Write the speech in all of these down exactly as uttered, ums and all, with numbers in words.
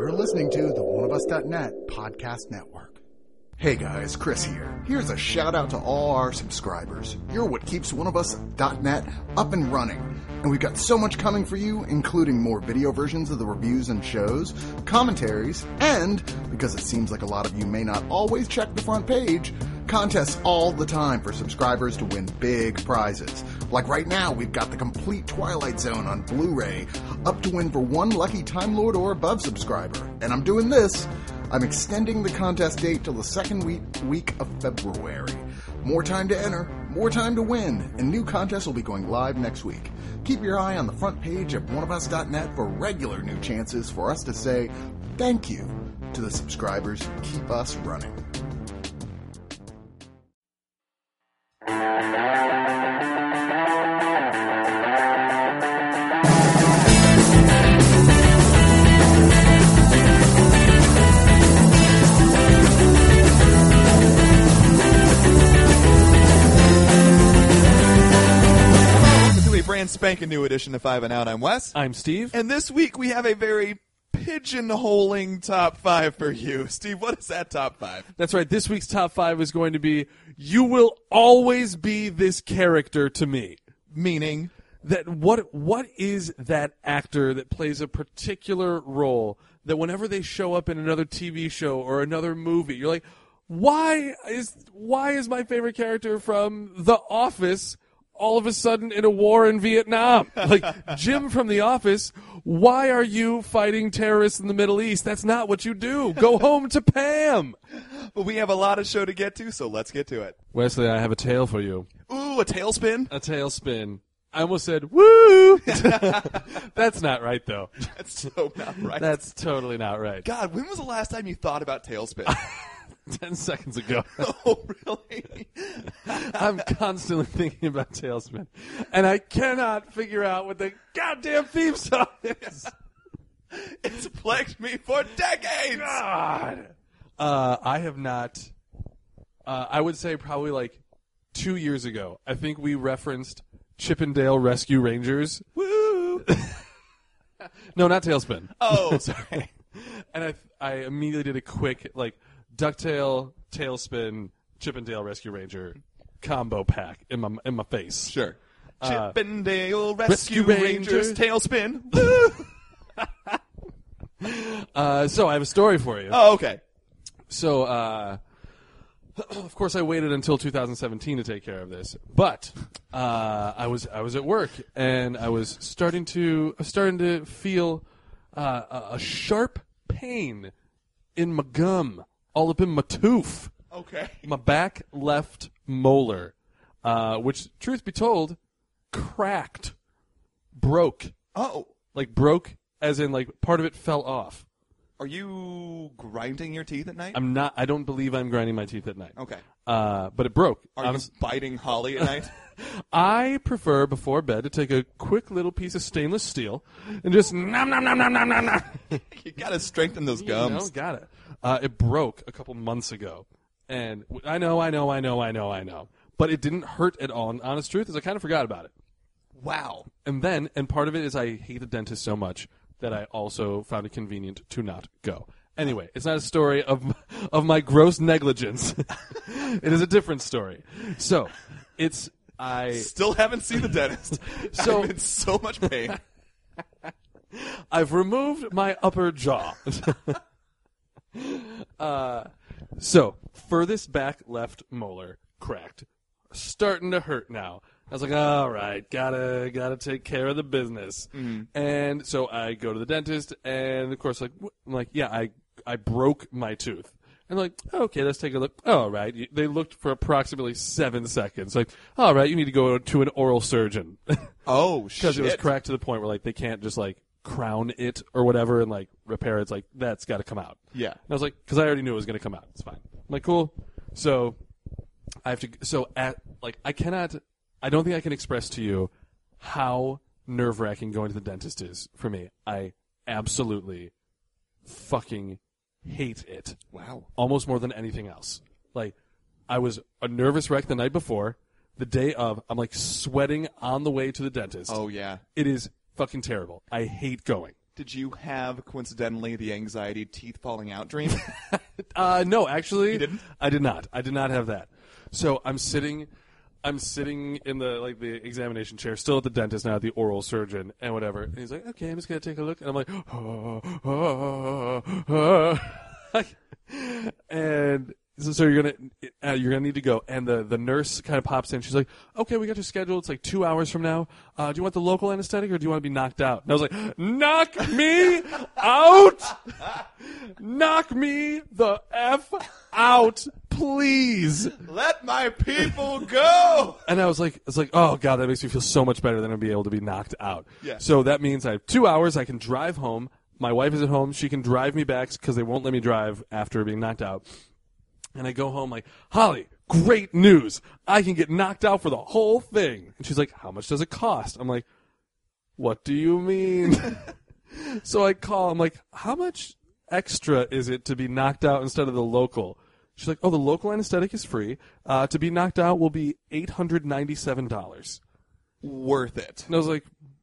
You're listening to the one of us dot net podcast network. Hey guys, Chris here. Here's a shout out to all our subscribers. You're what keeps one of us dot net up and running. And we've got so much coming for you, including more video versions of the reviews and shows, commentaries, and, because it seems like a lot of you may not always check the front page, contests all the time for subscribers to win big prizes. Like right now, we've got the complete Twilight Zone on Blu-ray, up to win for one lucky Time Lord or above subscriber. And I'm doing this. I'm extending the contest date till the second week, week of February. More time to enter, more time to win, and new contests will be going live next week. Keep your eye on the front page of one of us dot net for regular new chances for us to say thank you to the subscribers who keep us running. Brand spanking new edition of Five and Out. I'm Wes. I'm Steve. And this week we have a very pigeonholing top five for you. Steve, what is that top five? That's right. This week's top five is going to be, you will always be this character to me. Meaning? That what what is that actor that plays a particular role that whenever they show up in another T V show or another movie, you're like, why is why is my favorite character from The Office all of a sudden in a war in Vietnam? Like, Jim from The Office, why are you fighting terrorists in the Middle East? That's not what you do. Go home to Pam. But we have a lot of show to get to, so let's get to it. Wesley, I have a tale for you. Ooh, a tailspin? A tailspin. I almost said, woo! That's not right, though. That's so not right. That's totally not right. God, when was the last time you thought about tailspin? Ten seconds ago. Oh, really? I'm constantly thinking about Tailspin, and I cannot figure out what the goddamn theme song is. It's plagued me for decades. God. Uh, I have not. Uh, I would say probably like two years ago. I think we referenced Chippendale Rescue Rangers. Woo! No, not Tailspin. Oh, sorry. And I, I immediately did a quick like. Ducktail, Tailspin, Chippendale Rescue Ranger combo pack in my in my face. Sure. Uh, Chippendale Rescue, Rescue Rangers, Rangers. Tailspin. uh, so I have a story for you. Oh, okay. So, uh, of course, I waited until two thousand seventeen to take care of this, but uh, I was I was at work and I was starting to starting to feel uh, a, a sharp pain in my gum. All up in my tooth. Okay. My back left molar, uh, which, truth be told, cracked. Broke. Oh. Like, broke, as in, like, part of it fell off. Are you grinding your teeth at night? I'm not, I don't believe I'm grinding my teeth at night. Okay. Uh, but it broke. Are Honest- you biting holly at night? I prefer, before bed, to take a quick little piece of stainless steel and just nom nom nom nom nom nom nom. You gotta strengthen those gums. You know, got it. Uh, it broke a couple months ago. And I know, I know, I know, I know, I know. But it didn't hurt at all. And honest truth is I kind of forgot about it. Wow. And then, and part of it is I hate the dentist so much that I also found it convenient to not go. Anyway, it's not a story of of my gross negligence. It is a different story. So, it's I still haven't seen the dentist. So I'm in so much pain. I've removed my upper jaw. uh, so furthest back left molar cracked, starting to hurt now. I was like, all right, gotta gotta take care of the business. Mm-hmm. And so I go to the dentist, and of course, like, I'm like, yeah, I I broke my tooth. And like, okay, let's take a look. Oh, all right. They looked for approximately seven seconds. Like, all right, you need to go to an oral surgeon. Oh, shit. Because it was cracked to the point where, like, they can't just, like, crown it or whatever and, like, repair it. It's like, that's got to come out. Yeah. And I was like, because I already knew it was going to come out. It's fine. I'm like, cool. So I have to, so at, like, I cannot, I don't think I can express to you how nerve-wracking going to the dentist is for me. I absolutely fucking hate it. Wow. Almost more than anything else. Like, I was a nervous wreck the night before. The day of, I'm like sweating on the way to the dentist. Oh, yeah. It is fucking terrible. I hate going. Did you have, coincidentally, the anxiety teeth falling out dream? Uh, no, actually, You didn't? I did not. I did not have that. So I'm sitting, I'm sitting in the like the examination chair, still at the dentist now, at the oral surgeon and whatever. And he's like, "Okay, I'm just gonna take a look." And I'm like, oh, oh, oh. and so, so you're gonna uh, you're gonna need to go. And the the nurse kind of pops in. She's like, "Okay, we got your schedule. It's like two hours from now. Uh, do you want the local anesthetic or do you want to be knocked out?" And I was like, "Knock me out! Knock me the f out, please!" Let my people go! And I was like, "It's like, oh god, that makes me feel so much better than I'll be able to be knocked out." Yeah. So that means I have two hours. I can drive home. My wife is at home. She can drive me back because they won't let me drive after being knocked out. And I go home like, "Holly, great news. I can get knocked out for the whole thing." And she's like, "How much does it cost?" I'm like, "What do you mean?" So I call. I'm like, "How much extra is it to be knocked out instead of the local?" She's like, "Oh, the local anesthetic is free. Uh, to be knocked out will be eight hundred ninety-seven dollars. Worth it. And I was like,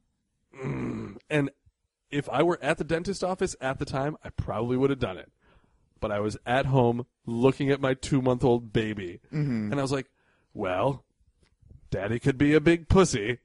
mm. And if I were at the dentist office at the time, I probably would have done it. But I was at home looking at my two-month-old baby. Mm-hmm. And I was like, well, Daddy could be a big pussy.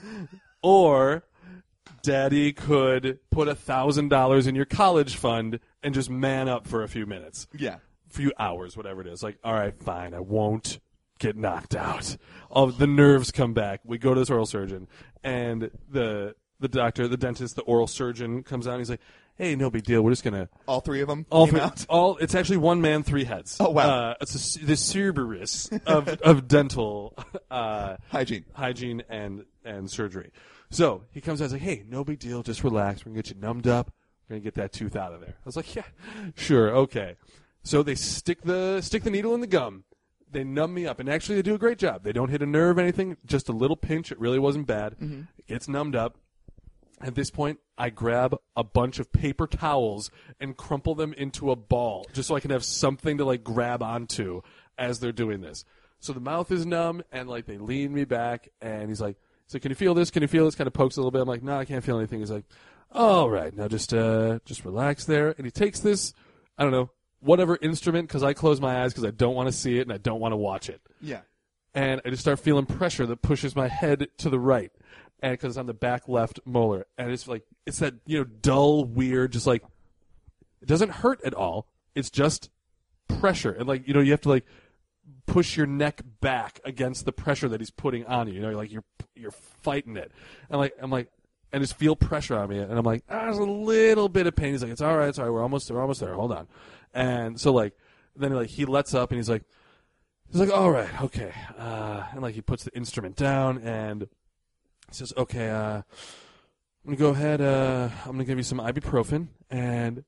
Or Daddy could put one thousand dollars in your college fund and just man up for a few minutes. Yeah. A few hours, whatever it is. Like, all right, fine, I won't get knocked out. All the nerves come back. We go to this oral surgeon, and the the doctor, the dentist, the oral surgeon comes out, and he's like, "Hey, no big deal. We're just going to... All three of them All came three, out? all it's actually one man, three heads. Oh, wow. Uh, it's a, the Cerberus of of dental uh, Hygiene. hygiene and and surgery. So he comes out and he's like, "Hey, no big deal. Just relax. We're gonna get you numbed up. We're gonna get that tooth out of there." I was like, "Yeah, sure, okay." So they stick the stick the needle in the gum. They numb me up, and actually they do a great job. They don't hit a nerve or anything. Just a little pinch. It really wasn't bad. Mm-hmm. It gets numbed up. At this point, I grab a bunch of paper towels and crumple them into a ball, just so I can have something to like grab onto as they're doing this. So the mouth is numb, and like they lean me back, and he's like, "So can you feel this? Can you feel this?" Kind of pokes a little bit. I'm like, "No, I can't feel anything." He's like, "All right, now just uh, just relax there." And he takes this, I don't know, whatever instrument, because I close my eyes because I don't want to see it and I don't want to watch it. Yeah. And I just start feeling pressure that pushes my head to the right. And because it's on the back left molar, and it's like it's that you know dull, weird, just like it doesn't hurt at all. It's just pressure, and like you know you have to like push your neck back against the pressure that he's putting on you. You know, like you're you're fighting it, and like I'm like, and just feel pressure on me, and I'm like, ah, there's a little bit of pain. He's like, "It's all right, it's all right. We're almost we're almost there. Hold on," and so like then like he lets up, and he's like, he's like, "All right, okay," uh, and like he puts the instrument down and. He says, "Okay, uh, I'm going to go ahead. Uh, I'm going to give you some ibuprofen." And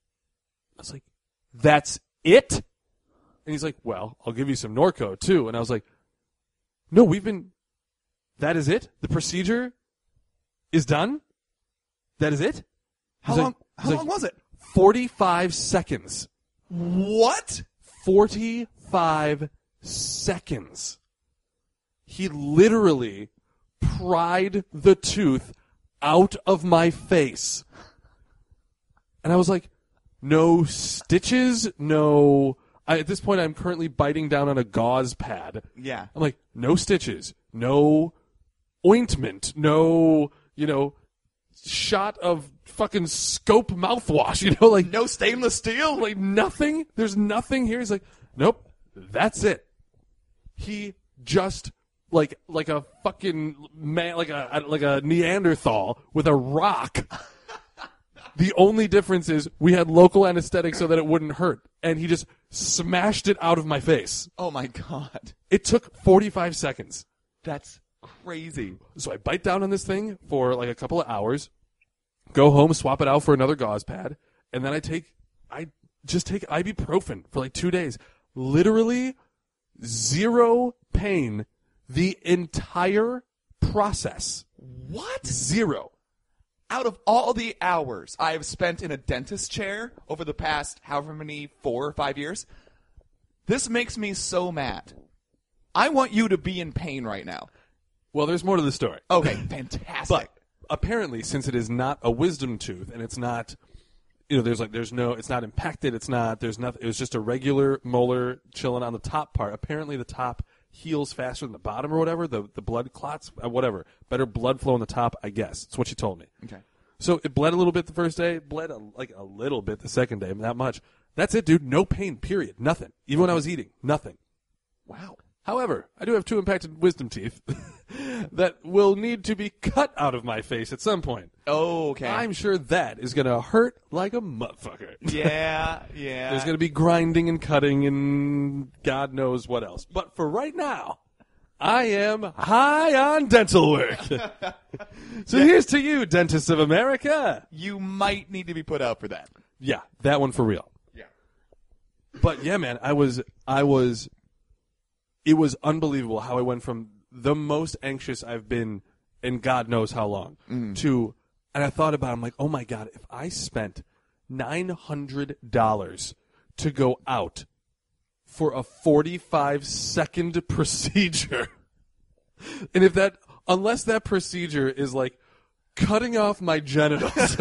I was like, "That's it?" And he's like, "Well, I'll give you some Norco, too." And I was like, "No, we've been... That is it? The procedure is done? That is it?" How He's long, like, how he's long like, was it? forty-five seconds. What? forty-five seconds. He literally... pried the tooth out of my face. And I was like, no stitches, no... I, at this point, I'm currently biting down on a gauze pad. Yeah. I'm like, no stitches, no ointment, no, you know, shot of fucking Scope mouthwash, you know, like... No stainless steel? Like, nothing? There's nothing here? He's like, nope, that's it. He just... Like like a fucking man, like a like a Neanderthal with a rock. The only difference is we had local anesthetic so that it wouldn't hurt, and he just smashed it out of my face. Oh my god! It took forty-five seconds. That's crazy. So I bite down on this thing for like a couple of hours, go home, swap it out for another gauze pad, and then I take I just take ibuprofen for like two days. Literally zero pain. The entire process. What? Zero. Out of all the hours I have spent in a dentist chair over the past however many, four or five years, this makes me so mad. I want you to be in pain right now. Well, there's more to the story. Okay, fantastic. But apparently, since it is not a wisdom tooth and it's not, you know, there's like there's no, it's not impacted. It's not. There's nothing. It was just a regular molar chilling on the top part. Apparently, the top heals faster than the bottom or whatever. The the blood clots, uh, whatever. Better blood flow on the top. I guess that's what she told me. Okay. So it bled a little bit the first day. Bled a, like a little bit the second day. Not much. That's it, dude. No pain. Period. Nothing. Even when I was eating, nothing. Wow. However, I do have two impacted wisdom teeth that will need to be cut out of my face at some point. Oh, okay. I'm sure that is going to hurt like a motherfucker. Yeah, yeah. There's going to be grinding and cutting and God knows what else. But for right now, I am high on dental work. So here's to you, Dentists of America. You might need to be put out for that. Yeah, that one for real. Yeah. But yeah, man, I was, I was, it was unbelievable how I went from the most anxious I've been in God knows how long mm. to, and I thought about it, I'm like, oh my God, if I spent nine hundred dollars to go out for a forty-five second procedure, and if that, unless that procedure is like cutting off my genitals,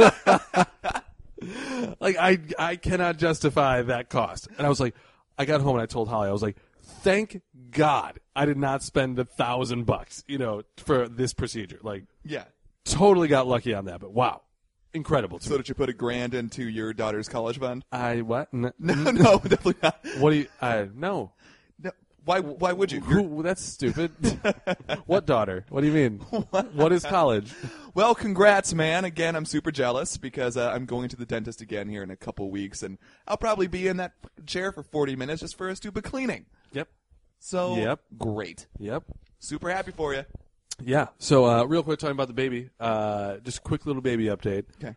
like I, I cannot justify that cost. And I was like, I got home and I told Holly, I was like, thank God I did not spend a thousand bucks, you know, for this procedure. Like, yeah, totally got lucky on that. But wow, incredible. So did you put a grand into your daughter's college fund? I what? N- no, no, definitely not. What do you? I no. No. Why? Why would you? Who, that's stupid. What daughter? What do you mean? What is college? Well, congrats, man. Again, I'm super jealous because uh, I'm going to the dentist again here in a couple weeks, and I'll probably be in that chair for forty minutes just for a stupid cleaning. Yep. So, yep. Great. Yep. Super happy for you. Yeah. So, uh, real quick, talking about the baby. Uh, just a quick little baby update. Okay.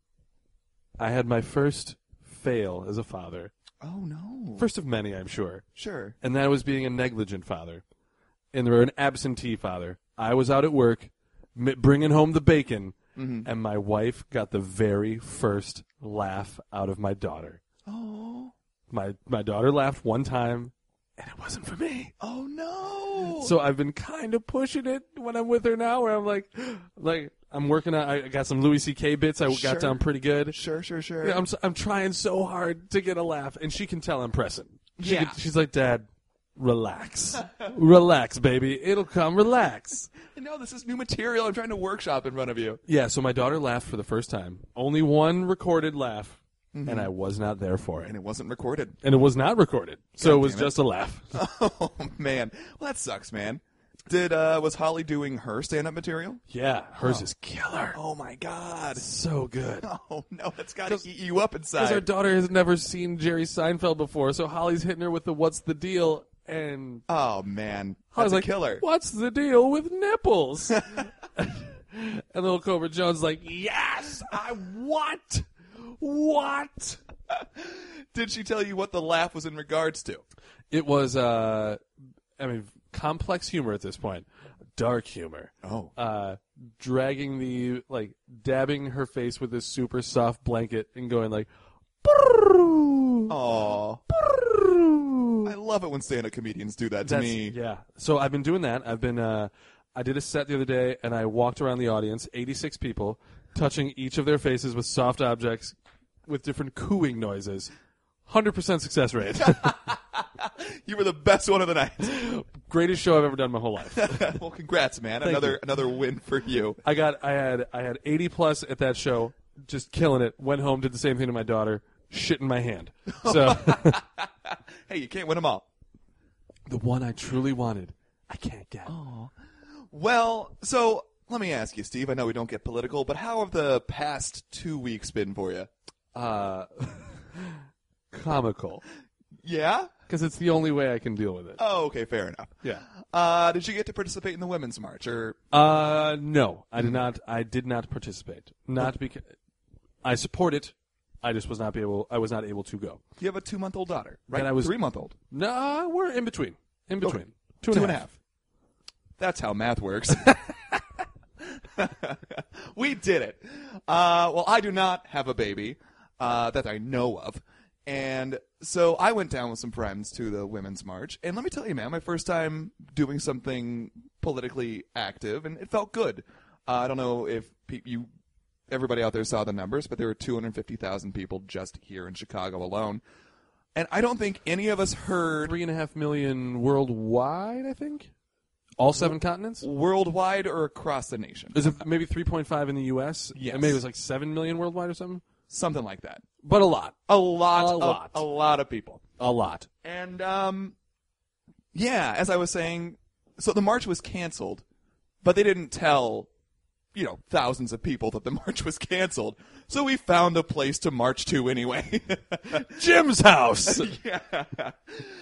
I had my first fail as a father. Oh, no. First of many, I'm sure. Sure. And that was being a negligent father. And they were an absentee father. I was out at work m- bringing home the bacon, mm-hmm. and my wife got the very first laugh out of my daughter. Oh. My my daughter laughed one time, and it wasn't for me. Oh, no. So I've been kind of pushing it when I'm with her now, where I'm like, like I'm working on, I got some Louis C K bits I sure. got down pretty good. Sure, sure, sure. Yeah, I'm I'm trying so hard to get a laugh, and she can tell I'm pressing. She yeah. can, she's like, Dad, relax. Relax, baby. It'll come. Relax. No, this is new material. I'm trying to workshop in front of you. Yeah, so my daughter laughed for the first time. Only one recorded laugh. Mm-hmm. And I was not there for it. And it wasn't recorded. And it was not recorded. So God it was it. just a laugh. Oh, man. Well, that sucks, man. Did uh, was Holly doing her stand-up material? Yeah, hers oh. is killer. Oh, my God. So good. Oh, no, that's got to eat you up inside. Because our daughter has never seen Jerry Seinfeld before, so Holly's hitting her with the what's the deal, and... Oh, man. That's Holly's a like, killer. What's the deal with nipples? And little Cobra Jones like, yes, I what? What? Did she tell you what the laugh was in regards to? It was, uh, I mean, complex humor at this point. Dark humor. Oh. Uh, dragging the, like, dabbing her face with this super soft blanket and going like, Aww. I love it when stand-up comedians do that to That's, me. Yeah. So I've been doing that. I've been, uh, I did a set the other day, and I walked around the audience, eighty-six people, touching each of their faces with soft objects with different cooing noises. one hundred percent success rate. You were the best one of the night. Greatest show I've ever done in my whole life. Well, congrats, man. Thank another you. another win for you. I got I had I had eighty plus at that show, just killing it. Went home, did the same thing to my daughter, shit in my hand. So hey, you can't win them all. The one I truly wanted, I can't get. Oh. Well, so let me ask you, Steve. I know we don't get political, but how have the past two weeks been for you? Uh, comical. Yeah? Because it's the only way I can deal with it. Oh, okay, fair enough. Yeah. Uh, did you get to participate in the Women's March? Or Uh, no, I did not. I did not participate. Not because I support it. I just was not be able. I was not able to go. You have a two-month-old daughter, right? And I was- Three-month-old. No, we're in between. In between. Okay. Two, and, a half. That's how math works. We did it. Uh, well, I do not have a baby uh, that I know of. And so I went down with some friends to the Women's March. And let me tell you, man, my first time doing something politically active, and it felt good. Uh, I don't know if pe- you, everybody out there saw the numbers, but there were two hundred fifty thousand people just here in Chicago alone. And I don't think any of us heard... Three and a half million worldwide, I think? All seven continents? Worldwide or across the nation. Is it maybe three point five in the U S? Yes. And maybe it was like seven million worldwide or something? Something like that. But a lot. A lot. A of, lot. A lot of people. A lot. And, um, yeah, as I was saying, so the march was canceled, but they didn't tell, you know, thousands of people that the march was canceled. So we found a place to march to anyway. Jim's house! yeah. Uh,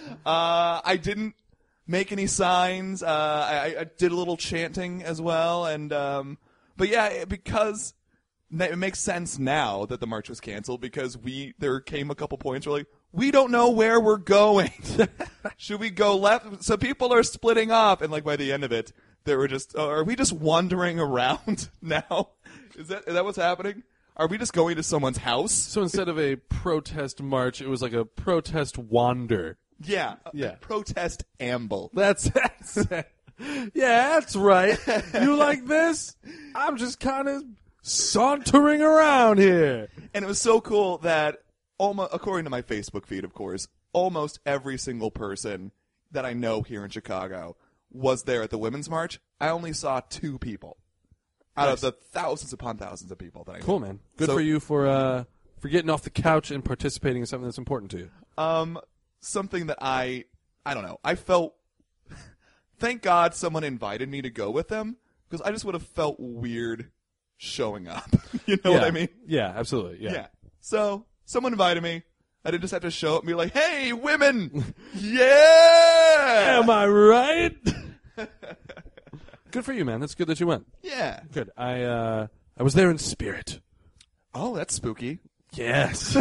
I didn't make any signs. Uh, I, I did a little chanting as well. And, um, but yeah, because it makes sense now that the march was canceled because we, there came a couple points where like, we don't know where we're going. Should we go left? So people are splitting off. And like by the end of it, they were just, uh, are we just wandering around now? Is that, is that what's happening? Are we just going to someone's house? So instead of a protest march, it was like a protest wander. Yeah. Yeah. A protest amble. That's, that's yeah, that's right. You like this? I'm just kind of sauntering around here. And it was so cool that, almost, according to my Facebook feed, of course, almost every single person that I know here in Chicago was there at the Women's March. I only saw two people out Nice. of the thousands upon thousands of people that I know. Cool, man. Good So- for you for uh, for getting off the couch and participating in something that's important to you. Um, something that I, I don't know, I felt, thank God someone invited me to go with them, because I just would have felt weird showing up. You know yeah. what I mean? Yeah, absolutely. Yeah. Yeah. So, someone invited me. I didn't just have to show up and be like, hey, women! Yeah! Am I right? Good for you, man. That's good that you went. Yeah. Good. I uh, I was there in spirit. Oh, that's spooky. Yes.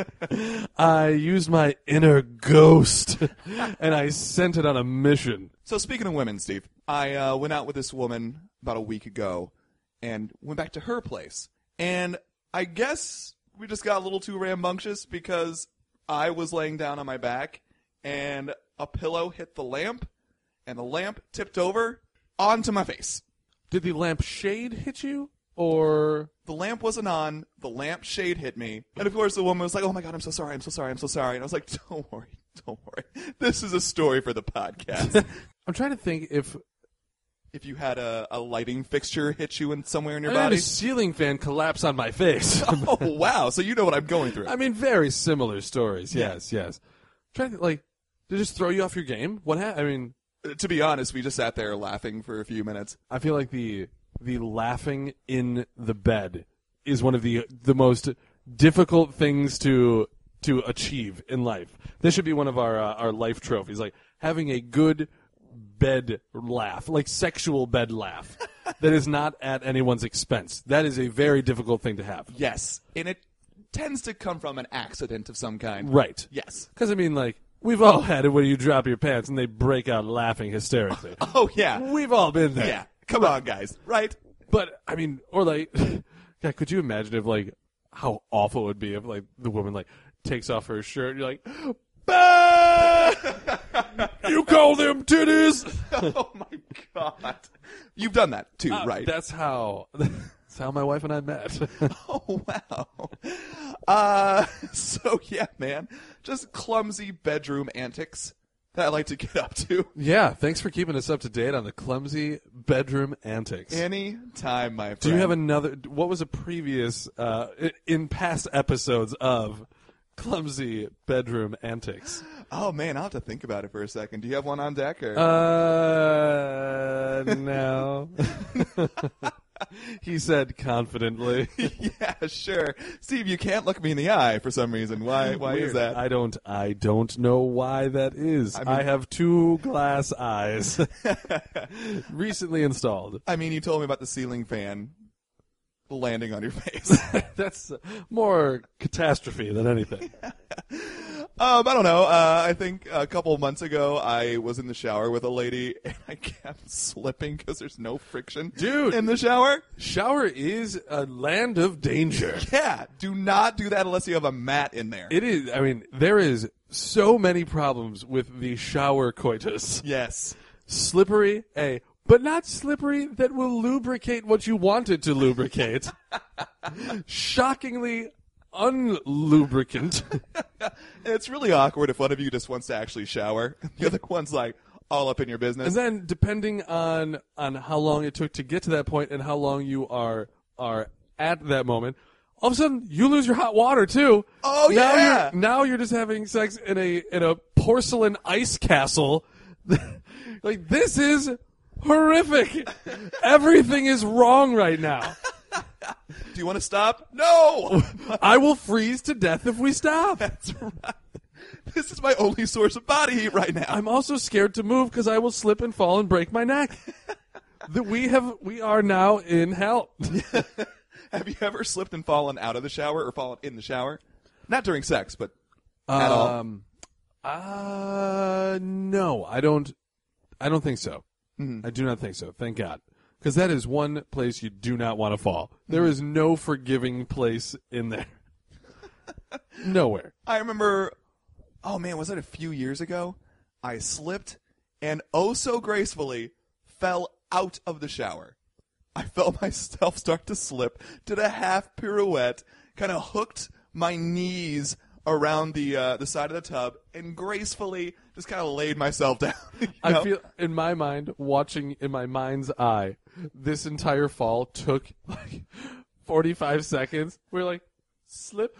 I used my inner ghost, and I sent it on a mission. So speaking of women, Steve, I uh, went out with this woman about a week ago and went back to her place. And I guess we just got a little too rambunctious because I was laying down on my back and a pillow hit the lamp and the lamp tipped over onto my face. Did the lampshade hit you, or... The lamp wasn't on. The lamp shade hit me. And, of course, the woman was like, oh, my God, I'm so sorry. I'm so sorry. I'm so sorry. And I was like, don't worry. Don't worry. This is a story for the podcast. I'm trying to think if... If you had a, a lighting fixture hit you in somewhere in your I had body. a ceiling fan collapse on my face. Oh, wow. So you know what I'm going through. I mean, very similar stories. Yes, yes. I'm trying to, like, did it just throw you off your game? What happened? I mean... To be honest, we just sat there laughing for a few minutes. I feel like the the laughing in the bed is one of the the most difficult things to to achieve in life. This should be one of our uh, our life trophies, like having a good bed laugh, like sexual bed laugh that is not at anyone's expense. That is a very difficult thing to have. Yes. And it tends to come from an accident of some kind. Right. Yes. Because, I mean, like, we've all had it where you drop your pants and they break out laughing hysterically. Oh, yeah. We've all been there. Yeah. Come on, guys. Right? But, I mean, or like, yeah, could you imagine if, like, how awful it would be if, like, the woman, like, takes off her shirt and you're like, bah! You call them titties? Oh, my God. You've done that, too, Uh, right? That's how, that's how my wife and I met. Oh, wow. Uh, so, yeah, man. Just clumsy bedroom antics that I like to get up to. Yeah, thanks for keeping us up to date on the clumsy bedroom antics. Any time, my friend. Do you have another, what was a previous, uh, i- in past episodes of clumsy bedroom antics? Oh, man, I'll have to think about it for a second. Do you have one on deck? Or? Uh, no. He said confidently. Yeah, sure. Steve, you can't look me in the eye for some reason. Why Why Weird. is that? I don't I don't know why that is. I, I mean- have two glass eyes. Recently installed. I mean, you told me about the ceiling fan landing on your face. That's more catastrophe than anything. um, I don't know. Uh, I think a couple months ago, I was in the shower with a lady, and I kept slipping because there's no friction Dude. in the shower. Shower is a land of danger. Yeah, do not do that unless you have a mat in there. It is. I mean, there is so many problems with the shower coitus. Yes. Slippery, A. but not slippery that will lubricate what you want it to lubricate. Shockingly unlubricant. And it's really awkward if one of you just wants to actually shower. The other one's like all up in your business. And then, depending on on how long it took to get to that point and how long you are are at that moment, all of a sudden you lose your hot water too. Oh, now yeah. You're, now you're just having sex in a in a porcelain ice castle. Like, this is horrific. Everything is wrong right now. Do you want to stop? No. I will freeze to death if we stop. That's right. This is my only source of body heat right now. I'm also scared to move because I will slip and fall and break my neck. That we have, we are now in hell. Have you ever slipped and fallen out of the shower or fallen in the shower? Not during sex, but at all. Um, uh, no, I don't. I don't think so. Mm-hmm. I do not think so. Thank God, because that is one place you do not want to fall. Mm-hmm. There is no forgiving place in there. Nowhere. I remember. Oh man, was it a few years ago? I slipped and oh so gracefully fell out of the shower. I felt myself start to slip, did a half pirouette, kind of hooked my knees around the uh, the side of the tub, and gracefully just kind of laid myself down. You know? I feel, in my mind, watching in my mind's eye, this entire fall took like forty-five seconds. We're like, slip.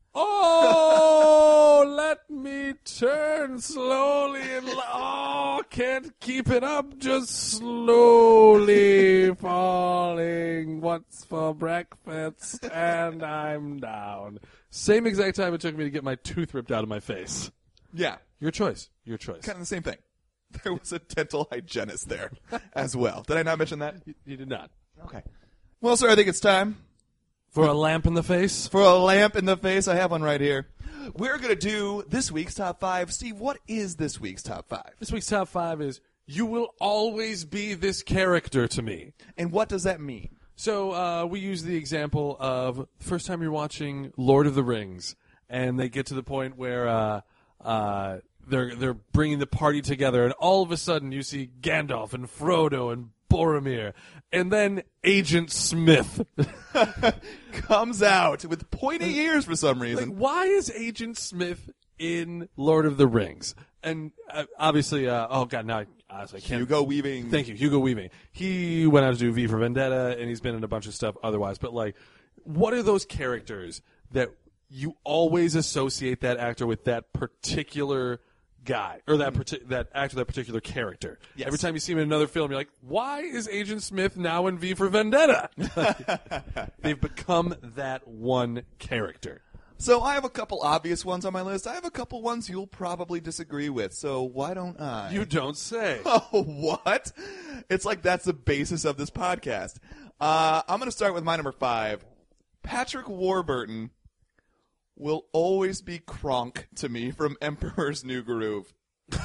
Oh, let me turn slowly and oh, can't keep it up, just slowly falling. What's for breakfast? And I'm down. Same exact time it took me to get my tooth ripped out of my face. Yeah. Your choice. Your choice. Kind of the same thing. There was a dental hygienist there as well. Did I not mention that? You, you did not. Okay. Well, sir, I think it's time For a lamp in the face? for a lamp in the face. I have one right here. We're going to do this week's top five. Steve, what is this week's top five? This week's top five is, you will always be this character to me. And what does that mean? So uh, we use the example of first time you're watching Lord of the Rings, and they get to the point where uh, uh, they're they're bringing the party together, and all of a sudden you see Gandalf and Frodo and Boromir, and then Agent Smith Comes out with pointy ears for some reason. Like, why is Agent Smith in Lord of the Rings? And uh, obviously, uh, oh god, now I honestly can't. Hugo Weaving. Thank you, Hugo Weaving. He went out to do V for Vendetta, and he's been in a bunch of stuff otherwise. But like, what are those characters that you always associate that actor with that particular guy, or that parti- that actor, that particular character? Yes. Every time you see him in another film, you're like, why is Agent Smith now in V for Vendetta? They've become that one character. So I have a couple obvious ones on my list. I have a couple ones you'll probably disagree with. So why don't I? You don't say. Oh, what? It's like that's the basis of this podcast. Uh, I'm going to start with my number five. Patrick Warburton will always be Kronk to me from Emperor's New Groove.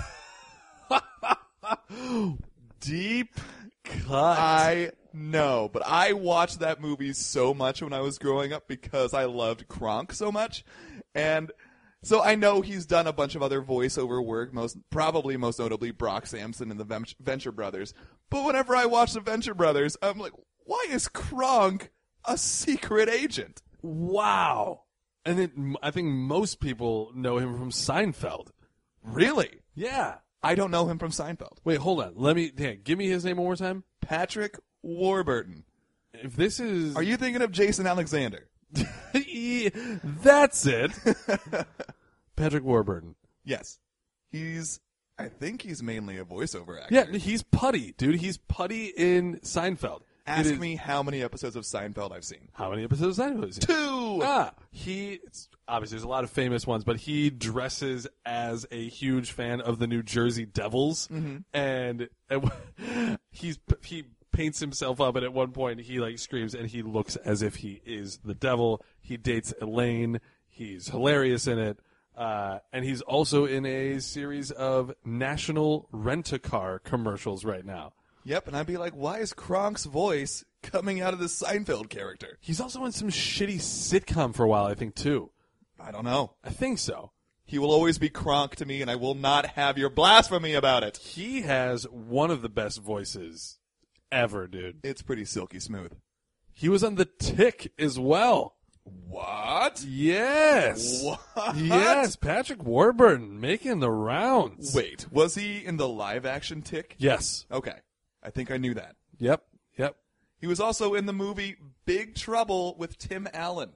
Deep cut. I know, but I watched that movie so much when I was growing up because I loved Kronk so much. And so I know he's done a bunch of other voiceover work, most probably most notably Brock Sampson and the Venture Brothers. But whenever I watch the Venture Brothers, I'm like, why is Kronk a secret agent? Wow. And it, I think most people know him from Seinfeld. Really? Yeah. I don't know him from Seinfeld. Wait, hold on. Let me, yeah, give me his name one more time. Patrick Warburton. If this is... Are you thinking of Jason Alexander? Yeah, that's it. Patrick Warburton. Yes. He's, I think he's mainly a voiceover actor. Yeah, he's Putty, dude. He's Putty in Seinfeld. Ask It is- me how many episodes of Seinfeld I've seen. How many episodes of Seinfeld has he seen? Two! Ah, he, it's, obviously there's a lot of famous ones, but he dresses as a huge fan of the New Jersey Devils, Mm-hmm. and, and he's he paints himself up, and at one point he like screams, and he looks as if he is the devil. He dates Elaine. He's hilarious in it, uh, and he's also in a series of National Rent-A-Car commercials right now. Yep, and I'd be like, why is Kronk's voice coming out of this Seinfeld character? He's also in some shitty sitcom for a while, I think, too. I don't know. I think so. He will always be Kronk to me, and I will not have your blasphemy about it. He has one of the best voices ever, dude. It's pretty silky smooth. He was on The Tick as well. What? Yes. What? Yes, Patrick Warburton making the rounds. Wait, was he in the live-action Tick? Yes. Okay. I think I knew that. Yep. Yep. He was also in the movie Big Trouble with Tim Allen.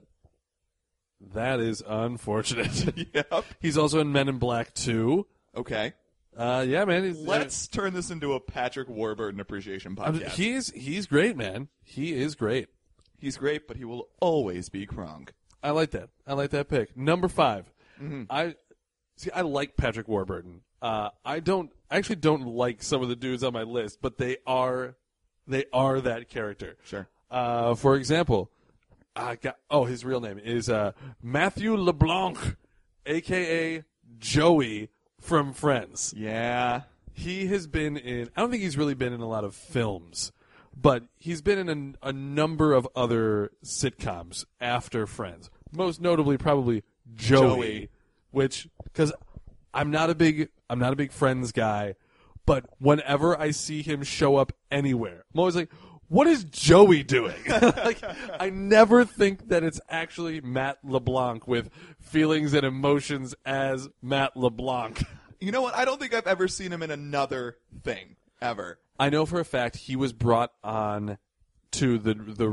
That is unfortunate. Yep. He's also in Men in Black two. Okay. Uh, yeah, man. He's, Let's turn this into a Patrick Warburton appreciation uh, podcast. he's he's great, man. He is great. He's great, but he will always be Kronk. I like that. I like that pick. Number five. Mm-hmm. I see. I like Patrick Warburton. Uh, I don't. I actually don't like some of the dudes on my list, but they are, they are that character. Sure. Uh, for example, I got. Oh, his real name is uh, Matthew LeBlanc, aka Joey from Friends. Yeah. He has been in. I don't think he's really been in a lot of films, but he's been in a, a number of other sitcoms after Friends. Most notably, probably Joey, Joey. which because I'm not a big I'm not a big Friends guy, but whenever I see him show up anywhere, I'm always like, what is Joey doing? Like, I never think that it's actually Matt LeBlanc with feelings and emotions as Matt LeBlanc. You know what? I don't think I've ever seen him in another thing, ever. I know for a fact he was brought on to the the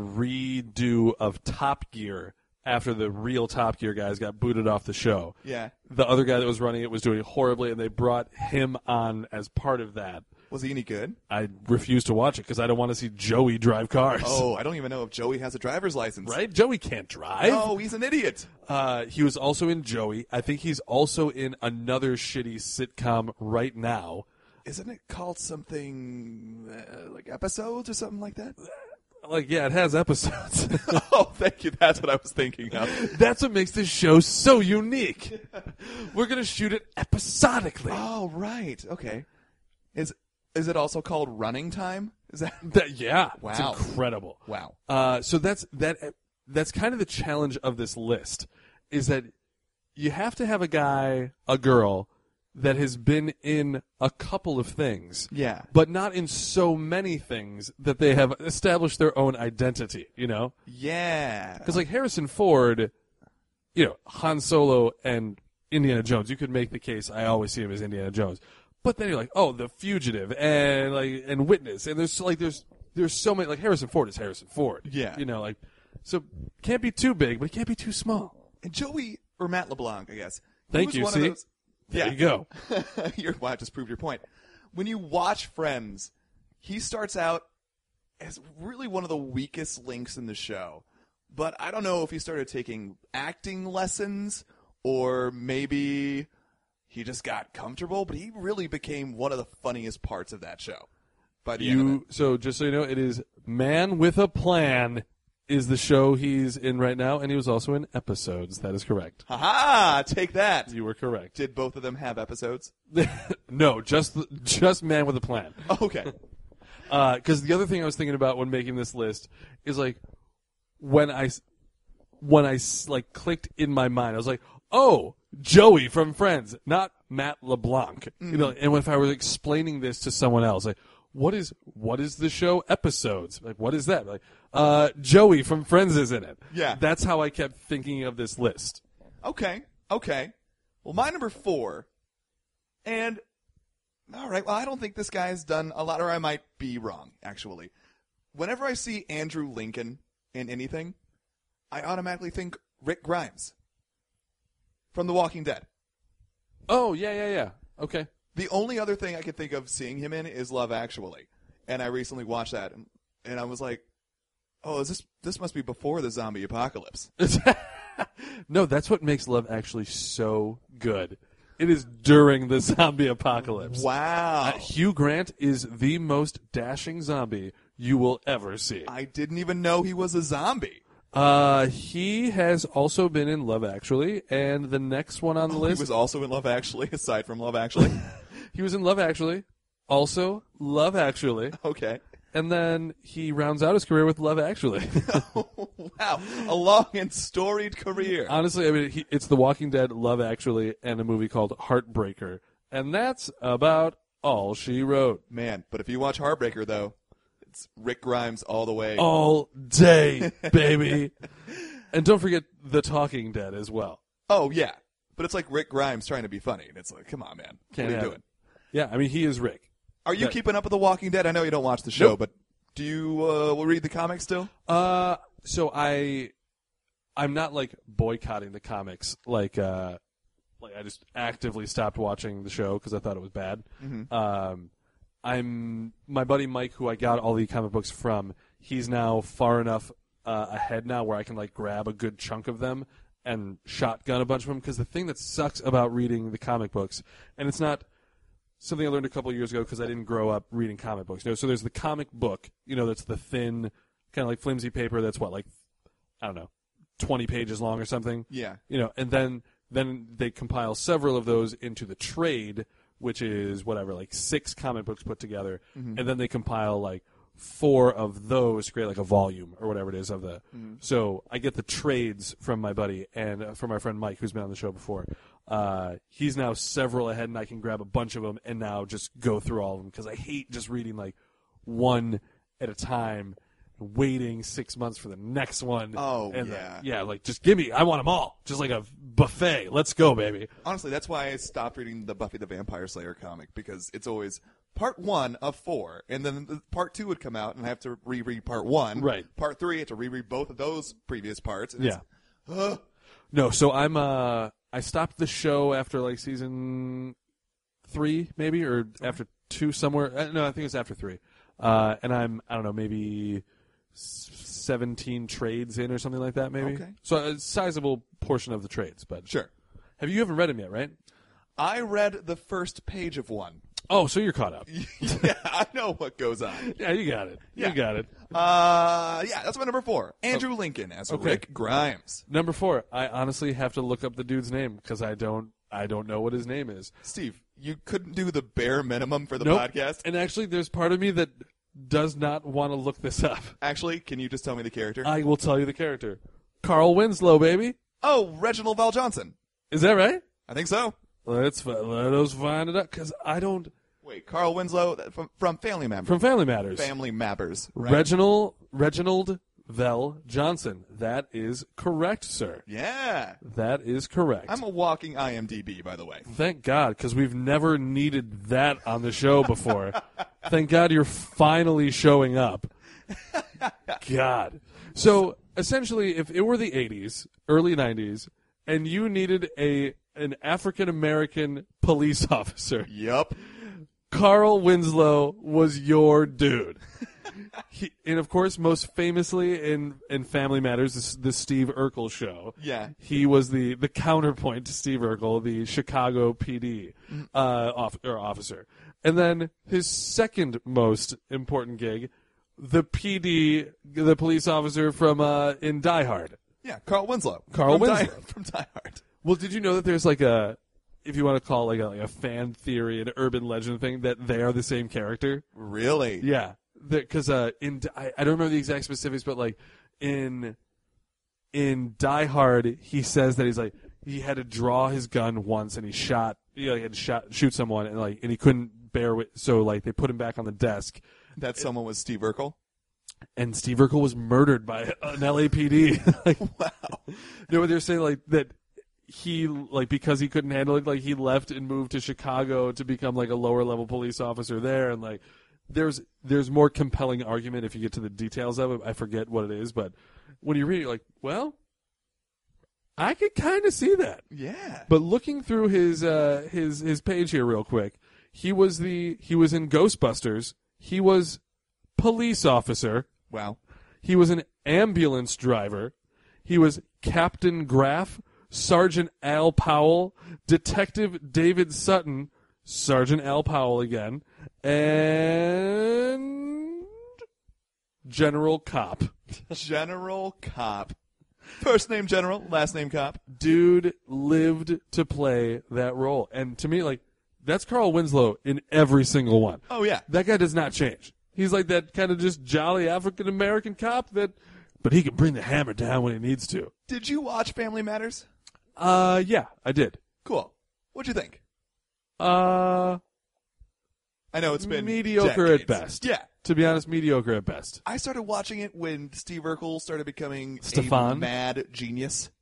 redo of Top Gear after the real Top Gear guys got booted off the show. Yeah. The other guy that was running it was doing horribly, and they brought him on as part of that. Was he any good? I refuse to watch it because I don't want to see Joey drive cars. Oh, I don't even know if Joey has a driver's license. Right? Joey can't drive. No, he's an idiot. Uh, he was also in Joey. I think he's also in another shitty sitcom right now. Isn't it called something uh, like Episodes or something like that? Like, yeah, it has episodes. Oh, thank you. That's what I was thinking of. That's what makes this show so unique. We're going to shoot it episodically. Oh, right. Okay. Is is it also called Running Time? Is that? That, yeah. Wow. It's incredible. Wow. Uh, so that's that. That's kind of the challenge of this list, is that you have to have a guy, a girl, that has been in a couple of things, Yeah. but not in so many things that they have established their own identity, you know? Yeah. Because, like, Harrison Ford, you know, Han Solo and Indiana Jones, you could make the case, I always see him as Indiana Jones. But then you're like, oh, The Fugitive and, like, and Witness. And there's, like, there's, there's so many, like, Harrison Ford is Harrison Ford. Yeah. You know, like, so can't be too big, but it can't be too small. And Joey, or Matt LeBlanc, I guess. He Thank was you, one see? Of those, There yeah. you go. You're, well, I just proved your point. When you watch Friends, he starts out as really one of the weakest links in the show. But I don't know if he started taking acting lessons or maybe he just got comfortable. But he really became one of the funniest parts of that show. By the end of You it. so just so you know, it is Man with a Plan is the show he's in right now, and he was also in Episodes. That is correct. Ha-ha! Take that. You were correct. Did both of them have episodes? No, just the, just Man with a Plan. Okay. Because the other thing I was thinking about when making this list is like when I when I like clicked in my mind, I was like, oh, Joey from Friends, not Matt LeBlanc. Mm. You know, and if I was explaining this to someone else, like, what is what is the show Episodes? Like, what is that? Like, uh, Joey from Friends is in it. Yeah. That's how I kept thinking of this list. Okay. Okay. Well, my number four, and all right. Well, I don't think this guy has done a lot, or I might be wrong. Actually, whenever I see Andrew Lincoln in anything, I automatically think Rick Grimes from The Walking Dead. Oh yeah, yeah, yeah. Okay. The only other thing I could think of seeing him in is Love Actually, and I recently watched that, and, and I was like, "Oh, is this this must be before the zombie apocalypse?" No, that's what makes Love Actually so good. It is during the zombie apocalypse. Wow, Uh, Hugh Grant is the most dashing zombie you will ever see. I didn't even know he was a zombie. Uh, he has also been in Love Actually, and the next one on the He list, was also in Love Actually, aside from Love Actually. he was in Love Actually, also Love Actually, Okay. and then he rounds out his career with Love Actually. Wow, a long and storied career. Honestly, I mean, he, it's The Walking Dead, Love Actually, and a movie called Heartbreaker, and that's about all she wrote. Man, but if you watch Heartbreaker, though, It's Rick Grimes all the way. All day, baby. And don't forget The Talking Dead as well. Oh, yeah. But it's like Rick Grimes trying to be funny. And it's like, come on, man. Can't what are have you doing? it. Yeah, I mean, he is Rick. Are you That- keeping up with The Walking Dead? I know you don't watch the show, Nope. but do you uh, read the comics still? Uh, so I, I'm not like boycotting the comics. Like, uh, like I just actively stopped watching the show because I thought it was bad. Mm-hmm. Um, I'm my buddy Mike, who I got all the comic books from. He's now far enough uh, ahead now where I can like grab a good chunk of them and shotgun a bunch of them. Because the thing that sucks about reading the comic books, and it's not something I learned a couple of years ago because I didn't grow up reading comic books. You know, so there's the comic book, you know, that's the thin, kind of like flimsy paper that's what, like, I don't know, twenty pages long or something. Yeah. You know, and then then they compile several of those into the trade, which is whatever, like six comic books put together, Mm-hmm. and then they compile like four of those to create like a volume or whatever it is of the. Mm-hmm. So I get the trades from my buddy and uh, from my friend Mike, who's been on the show before. Uh, he's now several ahead, and I can grab a bunch of them and now just go through all of them because I hate just reading like one at a time, waiting six months for the next one. Oh, and yeah. then- yeah, like just give me, I want them all, just like a buffet. Let's go, baby. Honestly, that's why I stopped reading the Buffy the Vampire Slayer comic, because it's always part one of four, and then the part two would come out, and I have to reread part one. Right. Part three, I have to reread both of those previous parts. And Yeah. It's, uh, No, so I'm uh I stopped the show after like season three, maybe, or after two somewhere. Uh, no, I think it's after three. Uh, and I'm I don't know, maybe s- seventeen trades in or something like that, maybe. Okay. So a sizable portion of the trades, but sure. have you haven't read them yet, right? I read the first page of one. Oh, so you're caught up. Yeah, I know what goes on. Yeah, you got it. Yeah. You got it. Uh, yeah, that's my number four. Andrew Lincoln as Okay. Rick Grimes. Number four. I honestly have to look up the dude's name because I don't I don't know what his name is. Steve, you couldn't do the bare minimum for the Nope. podcast? And actually, there's part of me that does not want to look this up. Actually, can you just tell me the character? I will tell you the character. Carl Winslow, baby. oh, Reginald Val Johnson. Is that right? I think so. Let's fi- let us find it out because I don't. Wait, Carl Winslow that- from, from Family Matters. From Family Matters, Family Matters. Right? Reginald Reginald Val Johnson. That is correct, sir. Yeah. That is correct. I'm a walking I M D B, by the way. Thank God, because we've never needed that on the show before. Thank God you're finally showing up. God. So essentially, if it were the eighties, early nineties, and you needed a an African American police officer, Yup. Carl Winslow was your dude. He, and of course, most famously in, in Family Matters, this, the Steve Urkel show. Yeah. He was the, the counterpoint to Steve Urkel, the Chicago P D uh, off, or officer. And then his second most important gig, the P D, the police officer from uh, in Die Hard. Yeah, Carl Winslow. Carl from Winslow. Die, from Die Hard. Well, did you know that there's like a, if you want to call it like a, like a fan theory, an urban legend thing, that they are the same character? Really? Yeah, because uh, in I, I don't remember the exact specifics, but like in in Die Hard, he says that he's like he had to draw his gun once and he shot, you know, he had to shot, shoot someone and like and he couldn't bear with, so like they put him back on the desk. That someone was Steve Urkel? And Steve Urkel was murdered by an L A P D. like, Wow. no, they're saying like that he like because he couldn't handle it, like he left and moved to Chicago to become like a lower level police officer there, and like there's there's more compelling argument if you get to the details of it. I forget what it is, but when you read it, you're like, well, I could kind of see that. Yeah. But looking through his uh, his his page here real quick, he was the he was in Ghostbusters. He was police officer. Wow. He was an ambulance driver. He was Captain Graff, Sergeant Al Powell, Detective David Sutton, Sergeant Al Powell again, and General Cop. General Cop. First name General, last name Cop. Dude lived to play that role. And to me, like, that's Carl Winslow in every single one. Oh, yeah. That guy does not change. He's like that kind of just jolly African-American cop that, but he can bring the hammer down when he needs to. Did you watch Family Matters? Uh, yeah, I did. Cool. What'd you think? Uh, I know it's been mediocre decades. at best. Yeah. To be honest, mediocre at best. I started watching it when Steve Urkel started becoming a Stefan? mad genius.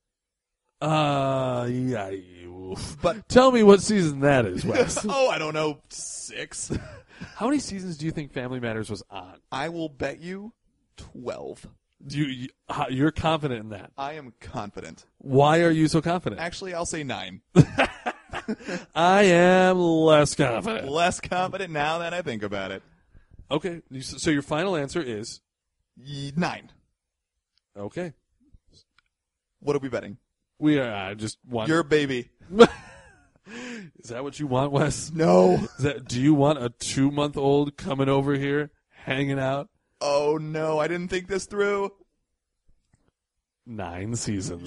Uh, yeah. Oof. But Tell me what season that is, Wes. oh, I don't know, six. How many seasons do you think Family Matters was on? I will bet you twelve. Do you, you how- you're confident in that? I am confident. Why are you so confident? Actually, I'll say nine. I am less confident. Less confident now that I think about it. Okay, you- so your final answer is Y- Nine. okay. What are we betting? We are. I just want. Your baby. Is that what you want, Wes? No. Is that? Do you want a two-month-old coming over here, hanging out? Oh, no. I didn't think this through. Nine seasons.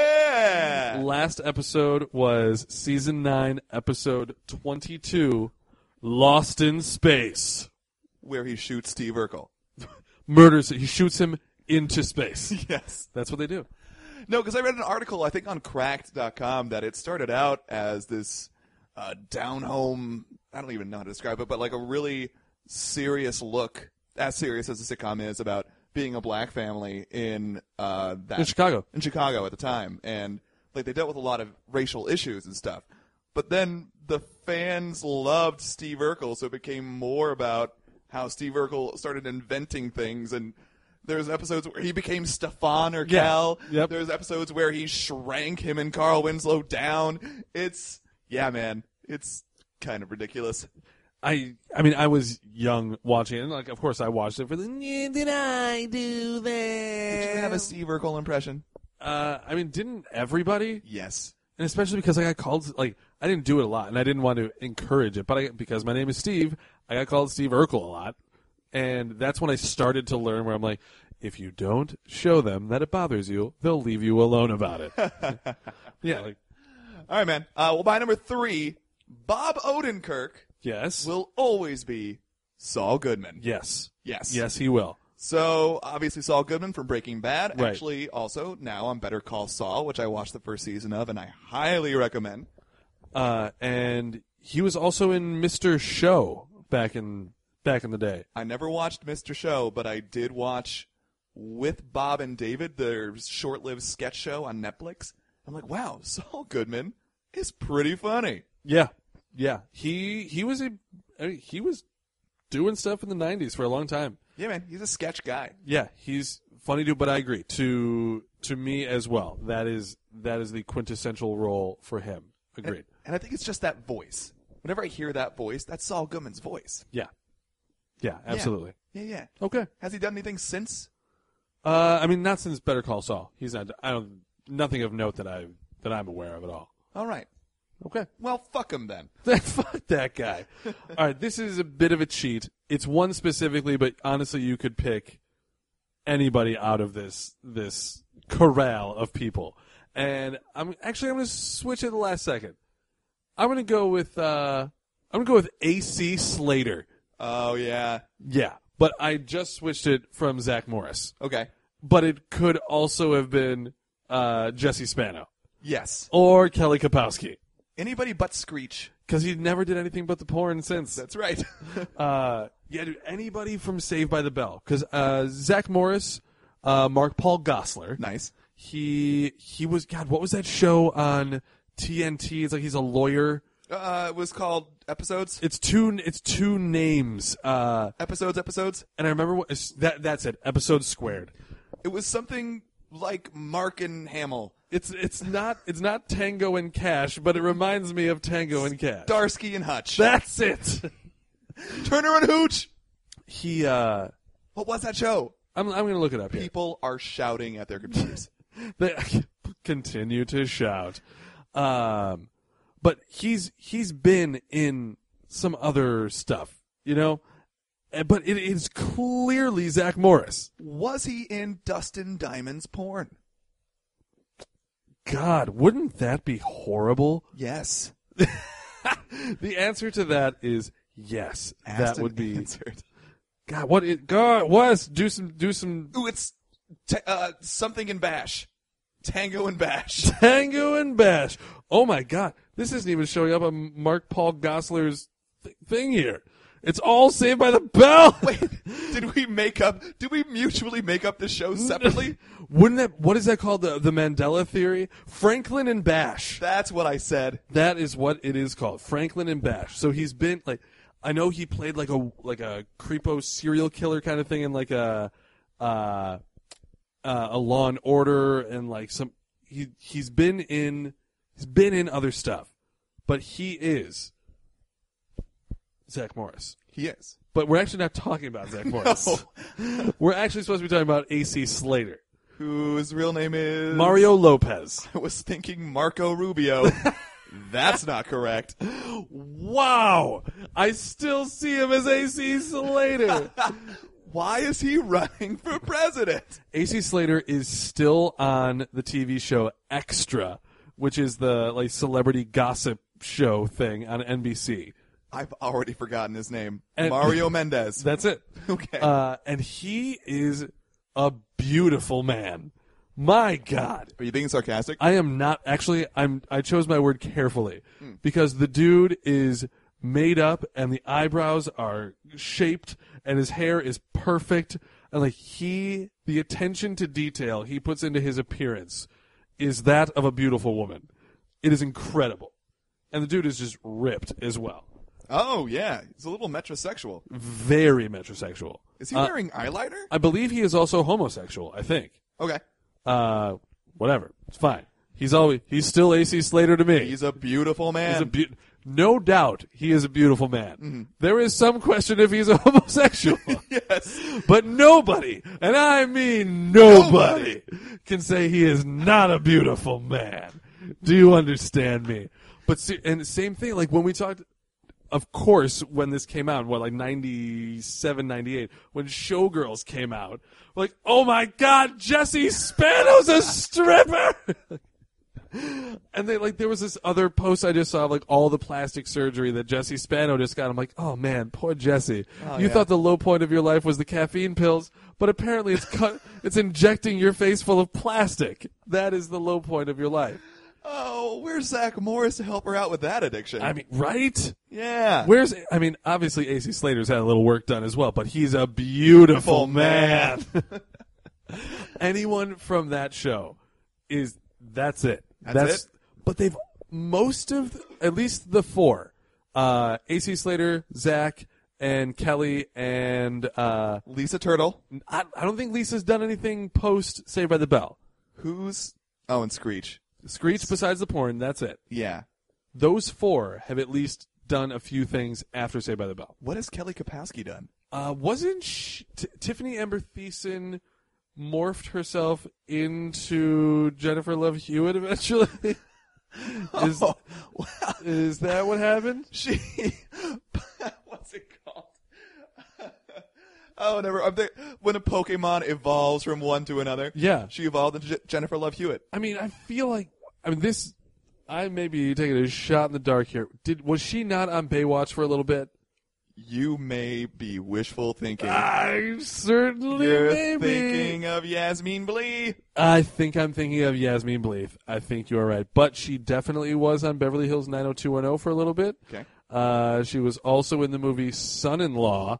Yeah. Last episode was season nine, episode twenty-two, Lost in Space. Where he shoots Steve Urkel. Murders. He shoots him into space. Yes. That's what they do. No, because I read an article, I think on cracked dot com, that it started out as this uh, down-home, I don't even know how to describe it, but like a really serious look, as serious as the sitcom is, about being a black family in uh, that In Chicago. in Chicago at the time, and like they dealt with a lot of racial issues and stuff. But then the fans loved Steve Urkel, so it became more about how Steve Urkel started inventing things, and there's episodes where he became Stefan or Yeah. Cal. Yep. There's episodes where he shrank him and Carl Winslow down. It's yeah, man, it's kind of ridiculous. I I mean I was young watching it, and like of course I watched it for the "Yeah, did I do that?" Did you have a Steve Urkel impression? Uh, I mean, didn't everybody? Yes. And especially because I got called, like, I didn't do it a lot, and I didn't want to encourage it, but I, because my name is Steve, I got called Steve Urkel a lot. And that's when I started to learn where I'm like, if you don't show them that it bothers you, they'll leave you alone about it. Yeah, like, All right, man. Uh, well, by number three, Bob Odenkirk yes. will always be Saul Goodman. Yes. Yes. Yes, he will. So, obviously, Saul Goodman from Breaking Bad. Right. Actually, also, now on Better Call Saul, which I watched the first season of, and I highly recommend. Uh, and he was also in Mister Show back in back in the day. I never watched Mister Show, but I did watch With Bob and David, their short-lived sketch show on Netflix. I'm like, wow, Saul Goodman is pretty funny. Yeah. Yeah. He he was a I mean, he was doing stuff in the nineties for a long time. Yeah, man, he's a sketch guy. Yeah, he's funny dude, but I agree. To to me as well. That is that is the quintessential role for him. Agreed. And I think it's just that voice. Whenever I hear that voice, that's Saul Goodman's voice. Yeah. Yeah, absolutely. Yeah, yeah. Okay. Has he done anything since? Uh, I mean, not since Better Call Saul. He's not. I don't. Nothing of note that I that I'm aware of at all. All right. Okay. Well, fuck him then. Fuck that guy. All right, this is a bit of a cheat. It's one specifically, but honestly, you could pick anybody out of this this corral of people. And I'm actually I'm going to switch at the last second. I'm going to go with uh, I'm going to go with A C Slater. Oh, yeah. Yeah, but I just switched it from Zach Morris. Okay. But it could also have been uh, Jesse Spano Yes. or Kelly Kapowski. Anybody but Screech. Because he never did anything but the porn since. That's right. Uh, yeah, dude, anybody from Saved by the Bell. Because uh, Zach Morris, uh, Mark Paul Gosselaar, Nice. he he was, God, what was that show on T N T? It's like he's a lawyer. Uh, it was called Episodes. It's two It's two names. Uh, Episodes, Episodes. and I remember, what, it's- that that's it, Episode Squared. It was something like Mark and Hamill. It's it's not it's not Tango and Cash, but it reminds me of Tango and Cash. Starsky and Hutch. That's it. Turner and Hooch. He uh, What was that show? I'm I'm gonna look it up here. People are shouting at their computers. They continue to shout. Um, but he's he's been in some other stuff, you know. Uh, But it is clearly Zach Morris. Was he in Dustin Diamond's porn? God, wouldn't that be horrible? Yes. The answer to that is yes. Asked that and would be. answered. God, what it? God, Wes, do some do some Ooh, it's t- uh, something in Bash. Tango and Bash. Tango and Bash. Oh my God, this isn't even showing up on Mark Paul Gosselaar's th- thing here. It's all Saved by the Bell. Wait, did we make up? Did we mutually make up the show separately? Wouldn't that? What is that called? The the Mandela theory? Franklin and Bash. That's what I said. That is what it is called. Franklin and Bash. So he's been like, I know he played like a like a creepo serial killer kind of thing in like a uh, uh, a Law and Order and like some. He he's been in he's been in other stuff, but he is Zach Morris. He is. But we're actually not talking about Zach Morris. No. We're actually supposed to be talking about A C Slater. Whose real name is Mario Lopez. I was thinking Marco Rubio. That's not correct. Wow! I still see him as A C Slater. Why is he running for president? A C Slater is still on the T V show Extra, which is the like celebrity gossip show thing on N B C. I've already forgotten his name. And- Mario Mendez. That's it. Okay. Uh, and he is a beautiful man. My God. Are you being sarcastic? I am not actually. I'm. I chose my word carefully because the dude is made up, and the eyebrows are shaped, and his hair is perfect, and like he, the attention to detail he puts into his appearance is that of a beautiful woman. It is incredible, and the dude is just ripped as well. Oh, yeah. He's a little metrosexual. Very metrosexual. Is he Uh, wearing eyeliner? I believe he is also homosexual. I think. Okay. Uh, whatever. It's fine. He's always. He's still A C Slater to me. He's a beautiful man. He's a be- no doubt he is a beautiful man. Mm-hmm. There is some question if he's a homosexual. Yes. But nobody, and I mean nobody, can say he is not a beautiful man. Do you understand me? But see, and same thing, like when we talked, of course, when this came out, what, like ninety-seven, ninety-eight, when Showgirls came out, we're like, oh my God, Jesse Spano's a stripper! And they like there was this other post I just saw of like all the plastic surgery that Jesse Spano just got. I'm like, oh man, poor Jesse. Oh, you yeah. thought the low point of your life was the caffeine pills, but apparently it's cut it's injecting your face full of plastic. That is the low point of your life. Oh, where's Zach Morris to help her out with that addiction? I mean, right? yeah. Where's I mean, obviously A C Slater's had a little work done as well, but he's a beautiful Beautiful man. man. Anyone from that show is that's it. That's it? But they've most of at least the four, uh, A C Slater, Zach, and Kelly, and uh, Lisa Turtle. I, I don't think Lisa's done anything post Saved by the Bell. Who's... Oh, and Screech. Screech, besides the porn, that's it. Yeah. Those four have at least done a few things after Saved by the Bell. What has Kelly Kapowski done? Uh, wasn't she, T- Tiffany Amber Thiessen morphed herself into Jennifer Love Hewitt eventually? is, Oh, wow. is that what happened? She... What's it called? Oh, never. I'm think- when a Pokemon evolves from one to another. Yeah. She evolved into J- Jennifer Love Hewitt. I mean, I feel like I mean this. I may be taking a shot in the dark here. Did was she not on Baywatch for a little bit? You may be wishful thinking. I certainly You're may be. thinking of Yasmin Blee. I think I'm thinking of Yasmin Bleeth. I think you are right, but she definitely was on Beverly Hills nine oh two one oh for a little bit. Okay. Uh, she was also in the movie Son-in-Law.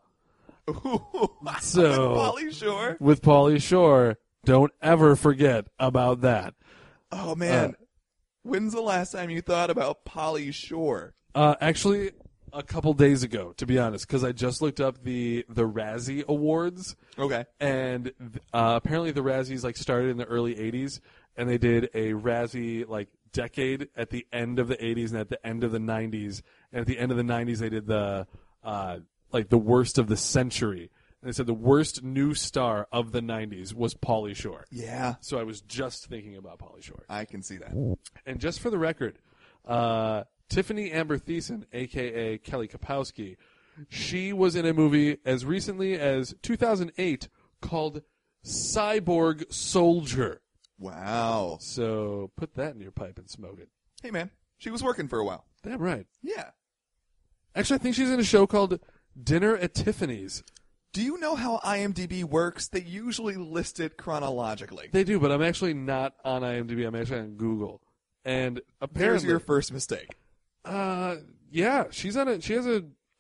So Pauly Shore. with Pauly Shore. Don't ever forget about that. Oh man, Uh, when's the last time you thought about Pauly Shore? Uh, actually, a couple days ago, to be honest, because I just looked up the the Razzie Awards, Okay. and uh, apparently the Razzies like started in the early eighties, and they did a Razzie like decade at the end of the eighties and at the end of the nineties, and at the end of the nineties they did the uh, like the worst of the century. And they said the worst new star of the nineties was Pauly Shore. Yeah, So I was just thinking about Pauly Shore. I can see that. And just for the record, uh, Tiffany Amber Thiessen, a k a. Kelly Kapowski, she was in a movie as recently as two thousand eight called Cyborg Soldier. Wow. So put that in your pipe and smoke it. Hey man, she was working for a while. Damn right. Yeah. Actually, I think she's in a show called Dinner at Tiffany's. Do you know how IMDb works? They usually list it chronologically. They do, but I'm actually not on IMDb. I'm actually on Google. And There's apparently, your first mistake. uh, yeah, she's on a. She has a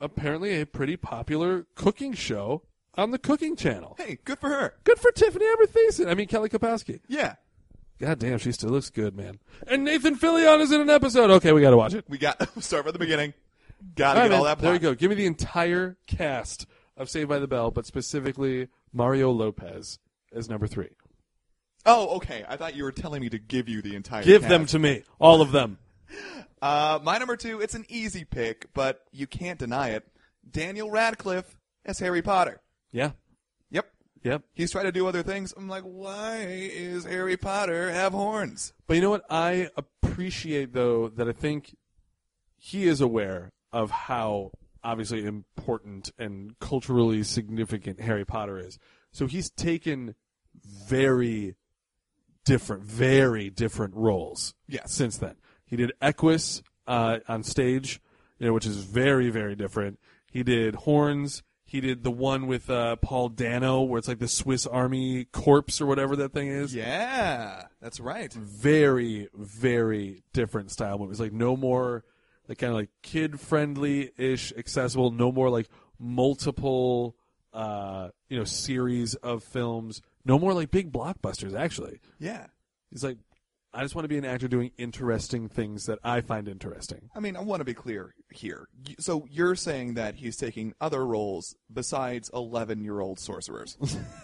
apparently a pretty popular cooking show on the Cooking Channel. Hey, good for her. Good for Tiffany Amber Thiessen. I mean, Kelly Kapowski. Yeah. God damn, she still looks good, man. And Nathan Fillion is in an episode. Okay, we got to watch it. We got start from the beginning. Got to All get right, all man. that plot. There you go. Give me the entire cast of Saved by the Bell, but specifically Mario Lopez as number three. Oh, okay. I thought you were telling me to give you the entire Give cast. them to me. All of them. Uh, my number two, it's an easy pick, but you can't deny it. Daniel Radcliffe as Harry Potter. Yeah. Yep. Yep. He's trying to do other things. I'm like, why is Harry Potter have horns? But you know what? I appreciate, though, that I think he is aware of how obviously important and culturally significant Harry Potter is. So he's taken very different, very different roles Yes. since then. He did Equus uh, on stage, you know, which is very, very different. He did Horns. He did the one with uh, Paul Dano, where it's like the Swiss Army Corps or whatever that thing is. Yeah, that's right. Very, very different style movies. Like no more, like kind of like kid friendly ish, accessible. No more like multiple, uh, you know, series of films. No more like big blockbusters. Actually, Yeah. he's like, I just want to be an actor doing interesting things that I find interesting. I mean, I want to be clear here. Y- So you're saying that he's taking other roles besides eleven-year-old sorcerers.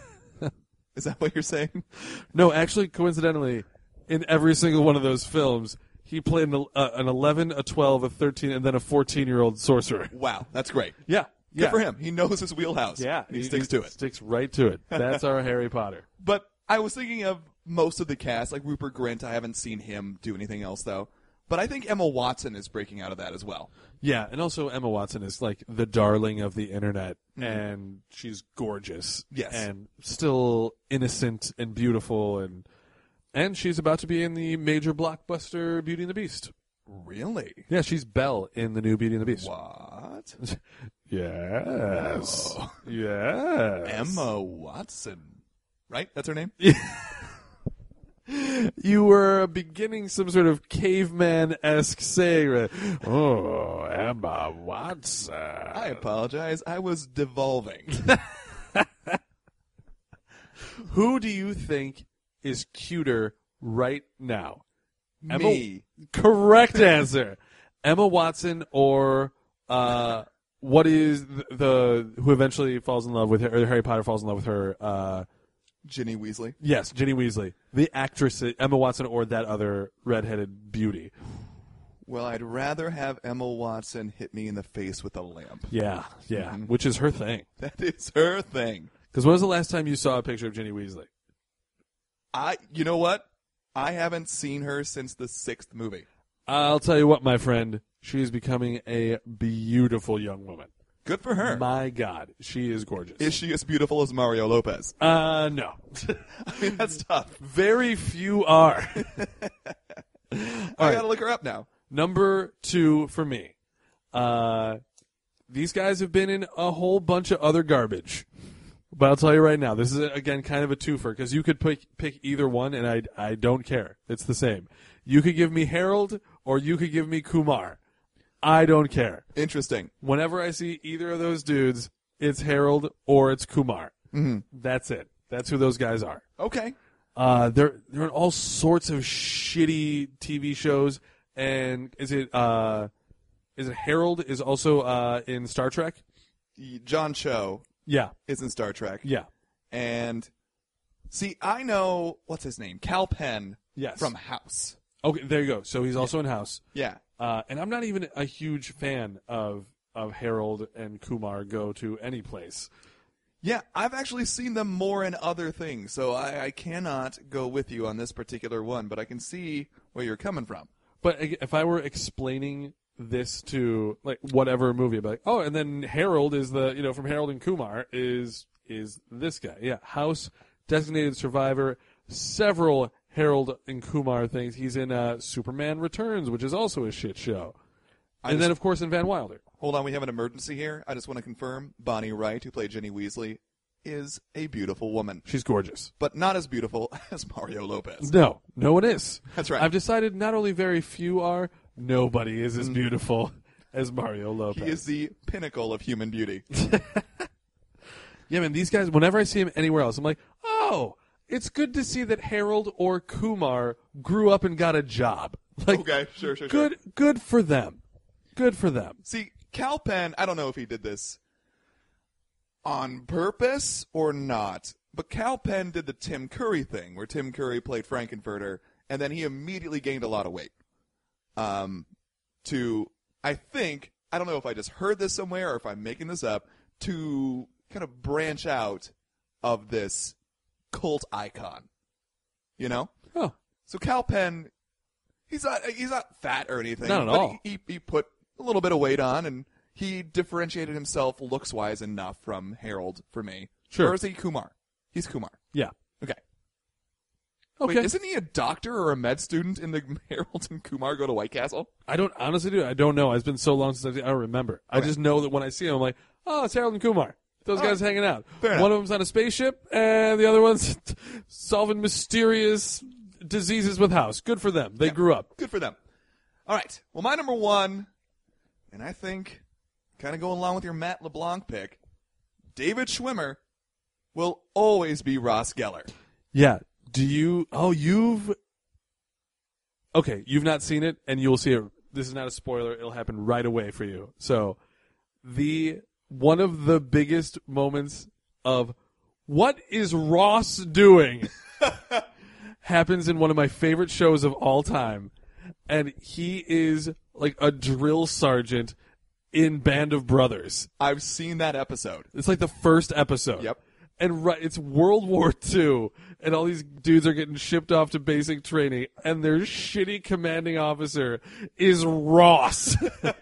Is that what you're saying? No, actually, coincidentally, in every single one of those films, he played an, uh, an eleven, a twelve, a thirteen, and then a fourteen-year-old sorcerer. Wow, that's great. Yeah. Good yeah. for him. He knows his wheelhouse. Yeah. And he, sticks to it. Sticks right to it. That's our Harry Potter. But I was thinking of most of the cast, like Rupert Grint. I haven't seen him do anything else, though. But I think Emma Watson is breaking out of that as well. Yeah, and also Emma Watson is like the darling of the internet, and she's gorgeous. Yes. And still innocent and beautiful, and and she's about to be in the major blockbuster Beauty and the Beast. Really? Yeah, she's Belle in the new Beauty and the Beast. What? Yes. Oh. Yes. Emma Watson. Right? That's her name? You were beginning some sort of caveman-esque saying, right? Oh, Emma Watson. I apologize. I was devolving. Who do you think is cuter right now? Emma- Me. Correct answer. Emma Watson or uh, what is the, the who eventually falls in love with her, or Harry Potter falls in love with her? Uh, Ginny Weasley. yes, Ginny Weasley, the actress Emma Watson, or that other redheaded beauty. Well, I'd rather have Emma Watson hit me in the face with a lamp. Yeah, yeah, which is her thing. That is her thing. Because when was the last time you saw a picture of Ginny Weasley? I, you know what? I haven't seen her since the sixth movie. I'll tell you what, my friend, she is becoming a beautiful young woman. Good for her. My God, she is gorgeous. Is she as beautiful as Mario Lopez? Uh, no. I mean, that's tough. Very few are. I right. gotta look her up now. Number two for me. Uh, these guys have been in a whole bunch of other garbage. But I'll tell you right now, this is, again, kind of a twofer, because you could pick, pick either one, and I, I don't care. It's the same. You could give me Harold, or you could give me Kumar. I don't care. Interesting. Whenever I see either of those dudes, it's Harold or it's Kumar. Mm-hmm. That's it. That's who those guys are. Okay. Uh, they're they're in all sorts of shitty T V shows. And is it uh, is it Harold is also uh, in Star Trek? John Cho Yeah, is in Star Trek. yeah, And see, I know what's his name, Cal Penn. Yes. From House. Okay, there you go. So he's also in House. Yeah. Uh, and I'm not even a huge fan of of Harold and Kumar go to any place. Yeah, I've actually seen them more in other things, so I, I cannot go with you on this particular one, but I can see where you're coming from. But if I were explaining this to like whatever movie, I'd be like, oh, and then Harold is the you know from Harold and Kumar is is this guy? Yeah, House, Designated Survivor, several Harold and Kumar things. He's in uh, Superman Returns, which is also a shit show, I and just- then of course in Van Wilder. Hold on, we have an emergency here. I just want to confirm Bonnie Wright, who played Ginny Weasley, is a beautiful woman, She's gorgeous. but not as beautiful as Mario Lopez. No, no one is. That's right. I've decided not only very few are, nobody is as beautiful as Mario Lopez. He is the pinnacle of human beauty. Yeah, man, these guys, whenever I see him anywhere else, I'm like, oh, it's good to see that Harold or Kumar grew up and got a job. Like, Okay, sure, sure, sure. Good, good for them. Good for them. See, Kal Penn, I don't know if he did this on purpose or not, but Kal Penn did the Tim Curry thing, where Tim Curry played Frankenfurter, and then he immediately gained a lot of weight. Um, to, I think, I don't know if I just heard this somewhere or if I'm making this up, to kind of branch out of this cult icon. You know? Oh, So Kal Penn, he's not he's not fat or anything. Not at but all. He, he he put a little bit of weight on, and he differentiated himself looks wise enough from Harold for me. Sure. Or is he Kumar? He's Kumar. yeah. Okay. Okay. Wait, isn't he a doctor or a med student in the Harold and Kumar Go to White Castle? I don't honestly do. I don't know. It's been so long since I, I don't remember. I Okay. just know that when I see him, I'm like, oh, it's Harold and Kumar. Those All guys right. hanging out. Fair enough. One of them's on a spaceship, and the other one's solving mysterious diseases with House. Good for them. They grew up. Good for them. All right. Well, my number one, and I think kind of going along with your Matt LeBlanc pick, David Schwimmer will always be Ross Geller. Yeah. Do you? Oh, you've. Okay, you've not seen it, and you'll see it. This is not a spoiler. It'll happen right away for you. So, the one of the biggest moments of what is Ross doing happens in one of my favorite shows of all time, and he is like a drill sergeant in Band of Brothers. I've seen that episode. It's like the first episode. Yep. And right, it's World War Two, and all these dudes are getting shipped off to basic training, and their shitty commanding officer is Ross.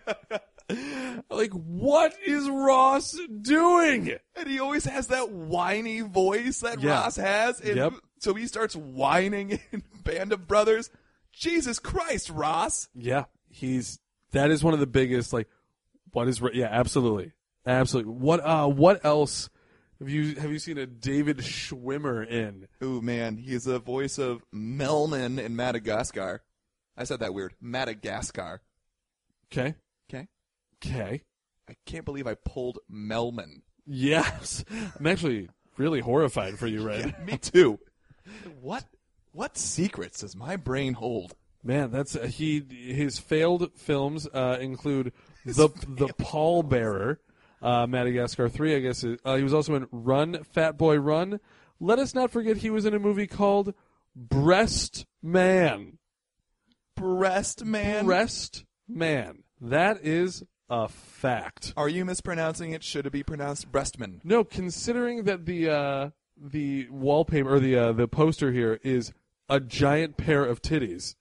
Like, what is Ross doing? And he always has that whiny voice that Yeah. Ross has. And Yep. so he starts whining in Band of Brothers. Jesus Christ, Ross. Yeah, he's that is one of the biggest. Like, what is? Yeah, absolutely, absolutely. What? Uh, what else? Have you have you seen a David Schwimmer in? Ooh, man. He's the voice of Melman in Madagascar. I said that weird. Madagascar. Okay, Okay. okay. I can't believe I pulled Melman. Yes, I'm actually really horrified for you, Red. Me too. What what secrets does my brain hold? Man, that's uh, he. His failed films uh, include the the Pallbearer, uh, Madagascar three. I guess is, uh, he was also in Run, Fat Boy Run. Let us not forget he was in a movie called Breast Man. Breast Man? Breast Man. That is a fact. Are you mispronouncing it? Should it be pronounced Breastman? No, considering that the uh, the wallpaper or the uh, the poster here is a giant pair of titties.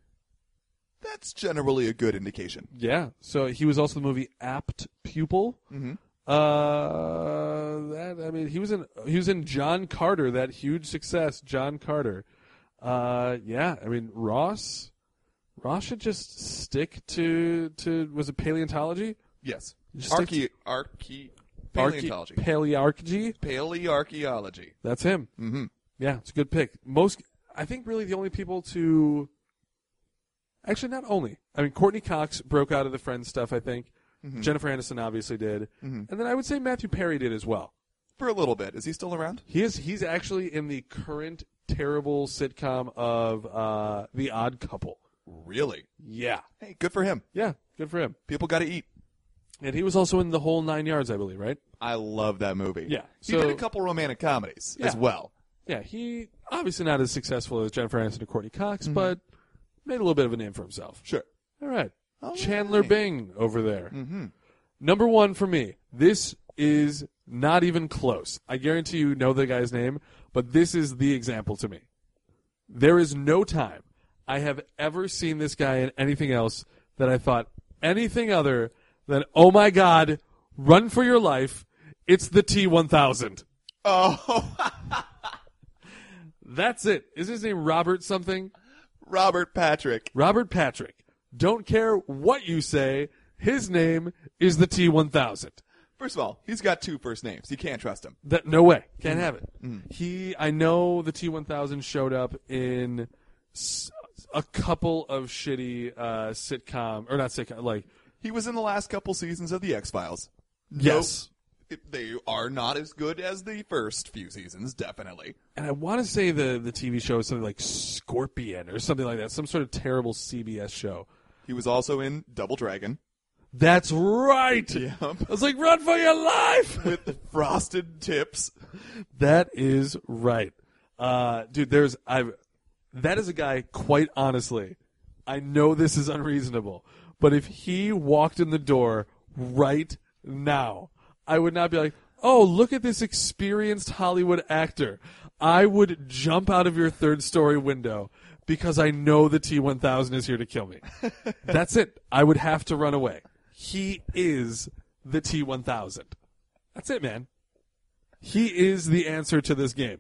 That's generally a good indication. Yeah. So he was also in the movie Apt Pupil. Mm-hmm. Uh, that I mean, he was in he was in John Carter, that huge success, John Carter. Uh, yeah. I mean, Ross, Ross should just stick to to was it paleontology? Yes. Just stick Archae, archae, Archae- paleontology. Palearchaeology. Palearchaeology. That's him. Mm-hmm. Yeah, it's a good pick. Most, I think, really the only people to. Actually, not only. I mean, Courtney Cox broke out of the Friends stuff, I think. Mm-hmm. Jennifer Aniston obviously did. Mhm. And then I would say Matthew Perry did as well. For a little bit. Is he still around? He is. He's actually in the current terrible sitcom of uh, The Odd Couple. Really? Yeah. Hey, good for him. Yeah, good for him. People got to eat. And he was also in The Whole Nine Yards, I believe, right? I love that movie. Yeah, He so- did a couple romantic comedies as Yeah. well. Yeah, he obviously not as successful as Jennifer Aniston or Courtney Cox, Mm-hmm. but made a little bit of a name for himself. Sure. All right. All Chandler right. Bing over there. Mm-hmm. Number one for me. This is not even close. I guarantee you know the guy's name, but this is the example to me. There is no time I have ever seen this guy in anything else that I thought anything other than, oh my God, run for your life. It's the T one thousand. Oh, That's it. Is his name Robert something? Robert Patrick. Robert Patrick. Don't care what you say. His name is the T one thousand. First of all, he's got two first names. You can't trust him. That no way. Can't have it. He I know the T one thousand showed up in s- a couple of shitty uh, sitcom or not sitcom like He was in the last couple seasons of The X-Files. Yes. Nope, it- they are not as good as the first few seasons, definitely. And I want to say the, the T V show is something like Scorpion or something like that, some sort of terrible C B S show. He was also in Double Dragon. That's right. Yep. I was like, run for your life. With frosted tips. That is right. Uh, dude, there's, I've, that is a guy, quite honestly, I know this is unreasonable, but if he walked in the door right now, I would not be like, oh, look at this experienced Hollywood actor. I would jump out of your third story window because I know the T one thousand is here to kill me. That's it. I would have to run away. He is the T one thousand. That's it, man. He is the answer to this game.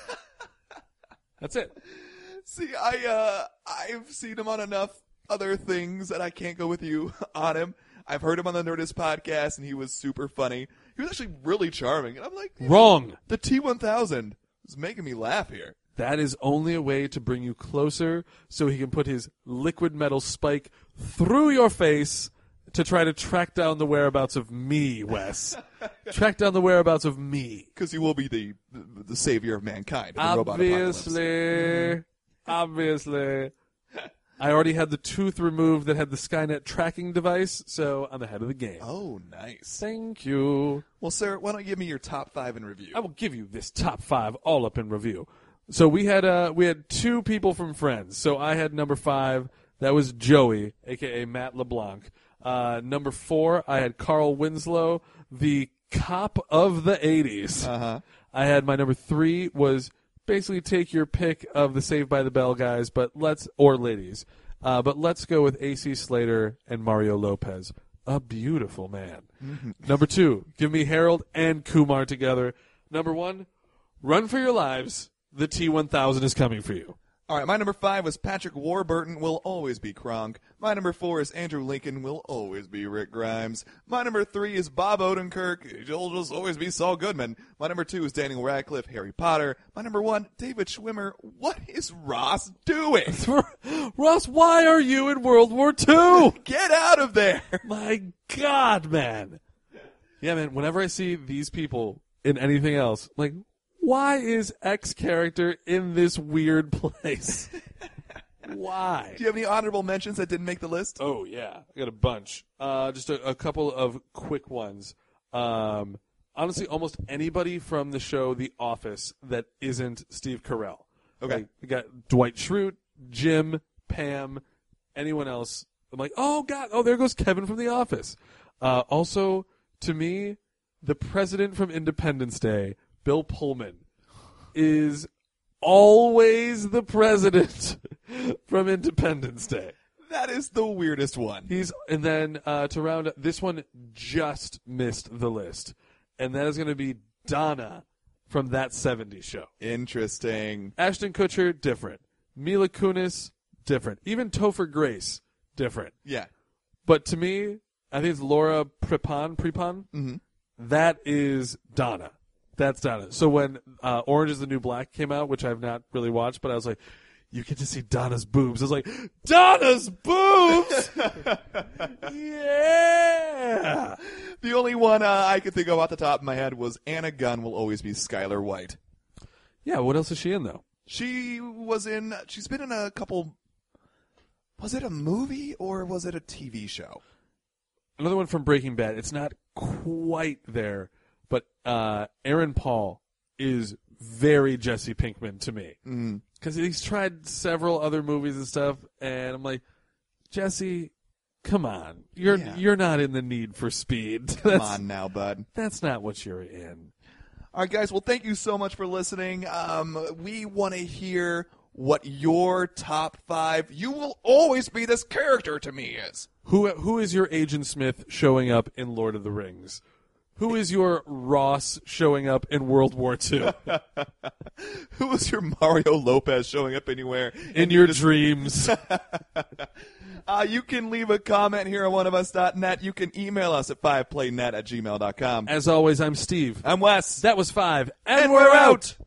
That's it. See, I, uh, I've seen him on enough other things that I can't go with you on him. I've heard him on the Nerdist podcast, and he was super funny. He was actually really charming. And I'm like, Wrong. The T one thousand is making me laugh here. That is only a way to bring you closer so he can put his liquid metal spike through your face to try to track down the whereabouts of me, Wes. Track down the whereabouts of me. Because he will be the, the the savior of mankind. In the robot apocalypse. Obviously. Obviously. I already had the tooth removed that had the Skynet tracking device, so I'm ahead of the game. Oh, nice. Thank you. Well, sir, why don't you give me your top five in review? I will give you this top five all up in review. So we had uh we had two people from Friends. So I had number five. That was Joey, aka Matt LeBlanc. Uh, number four, I had Carl Winslow, the cop of the eighties. Uh-huh. I had my number three was basically take your pick of the Saved by the Bell guys, but let's or ladies. Uh, but let's go with A C Slater and Mario Lopez. A beautiful man. Mm-hmm. Number two, give me Harold and Kumar together. Number one, run for your lives. The T one thousand is coming for you. All right, my number five was Patrick Warburton, will always be Kronk. My number four is Andrew Lincoln, will always be Rick Grimes. My number three is Bob Odenkirk, he'll just always be Saul Goodman. My number two is Daniel Radcliffe, Harry Potter. My number one, David Schwimmer. What is Ross doing? Ross, why are you in World War Two? Get out of there! My God, man. Yeah, man, whenever I see these people in anything else, I'm like, why is X character in this weird place? Why? Do you have any honorable mentions that didn't make the list? Oh, yeah. I got a bunch. Uh, just a, a couple of quick ones. Um, honestly, almost anybody from the show The Office that isn't Steve Carell. Okay. Like, we got Dwight Schrute, Jim, Pam, anyone else. I'm like, oh, God. Oh, there goes Kevin from The Office. Uh, also, to me, the president from Independence Day, Bill Pullman, is always the president from Independence Day. That is the weirdest one. He's and then uh, to round up, this one just missed the list, and that is going to be Donna from That seventies Show. Interesting. Ashton Kutcher, different. Mila Kunis, different. Even Topher Grace, different. Yeah. But to me, I think it's Laura Prepon. Prepon. Mm-hmm. That is Donna. That's Donna. So when uh, Orange is the New Black came out, which I've not really watched, but I was like, you get to see Donna's boobs. I was like, Donna's boobs! Yeah! The only one uh, I could think of off the top of my head was Anna Gunn will always be Skylar White. Yeah, what else is she in, though? She was in, she's been in a couple, was it a movie or was it a T V show? Another one from Breaking Bad. It's not quite there. But uh, Aaron Paul is very Jesse Pinkman to me. Because mm. he's tried several other movies and stuff, and I'm like, Jesse, come on. You're yeah. you're not in the Need for Speed. Come that's, on now, bud. That's not what you're in. All right, guys. Well, thank you so much for listening. Um, we want to hear what your top five, you will always be this character to me is. Who Who is your Agent Smith showing up in Lord of the Rings? Who is your Ross showing up in World War Two? Who is your Mario Lopez showing up anywhere? In your just... dreams. uh, you can leave a comment here on one of us dot net. You can email us at five play net at gmail dot com. As always, I'm Steve. I'm Wes. That was five. And, and we're out. out.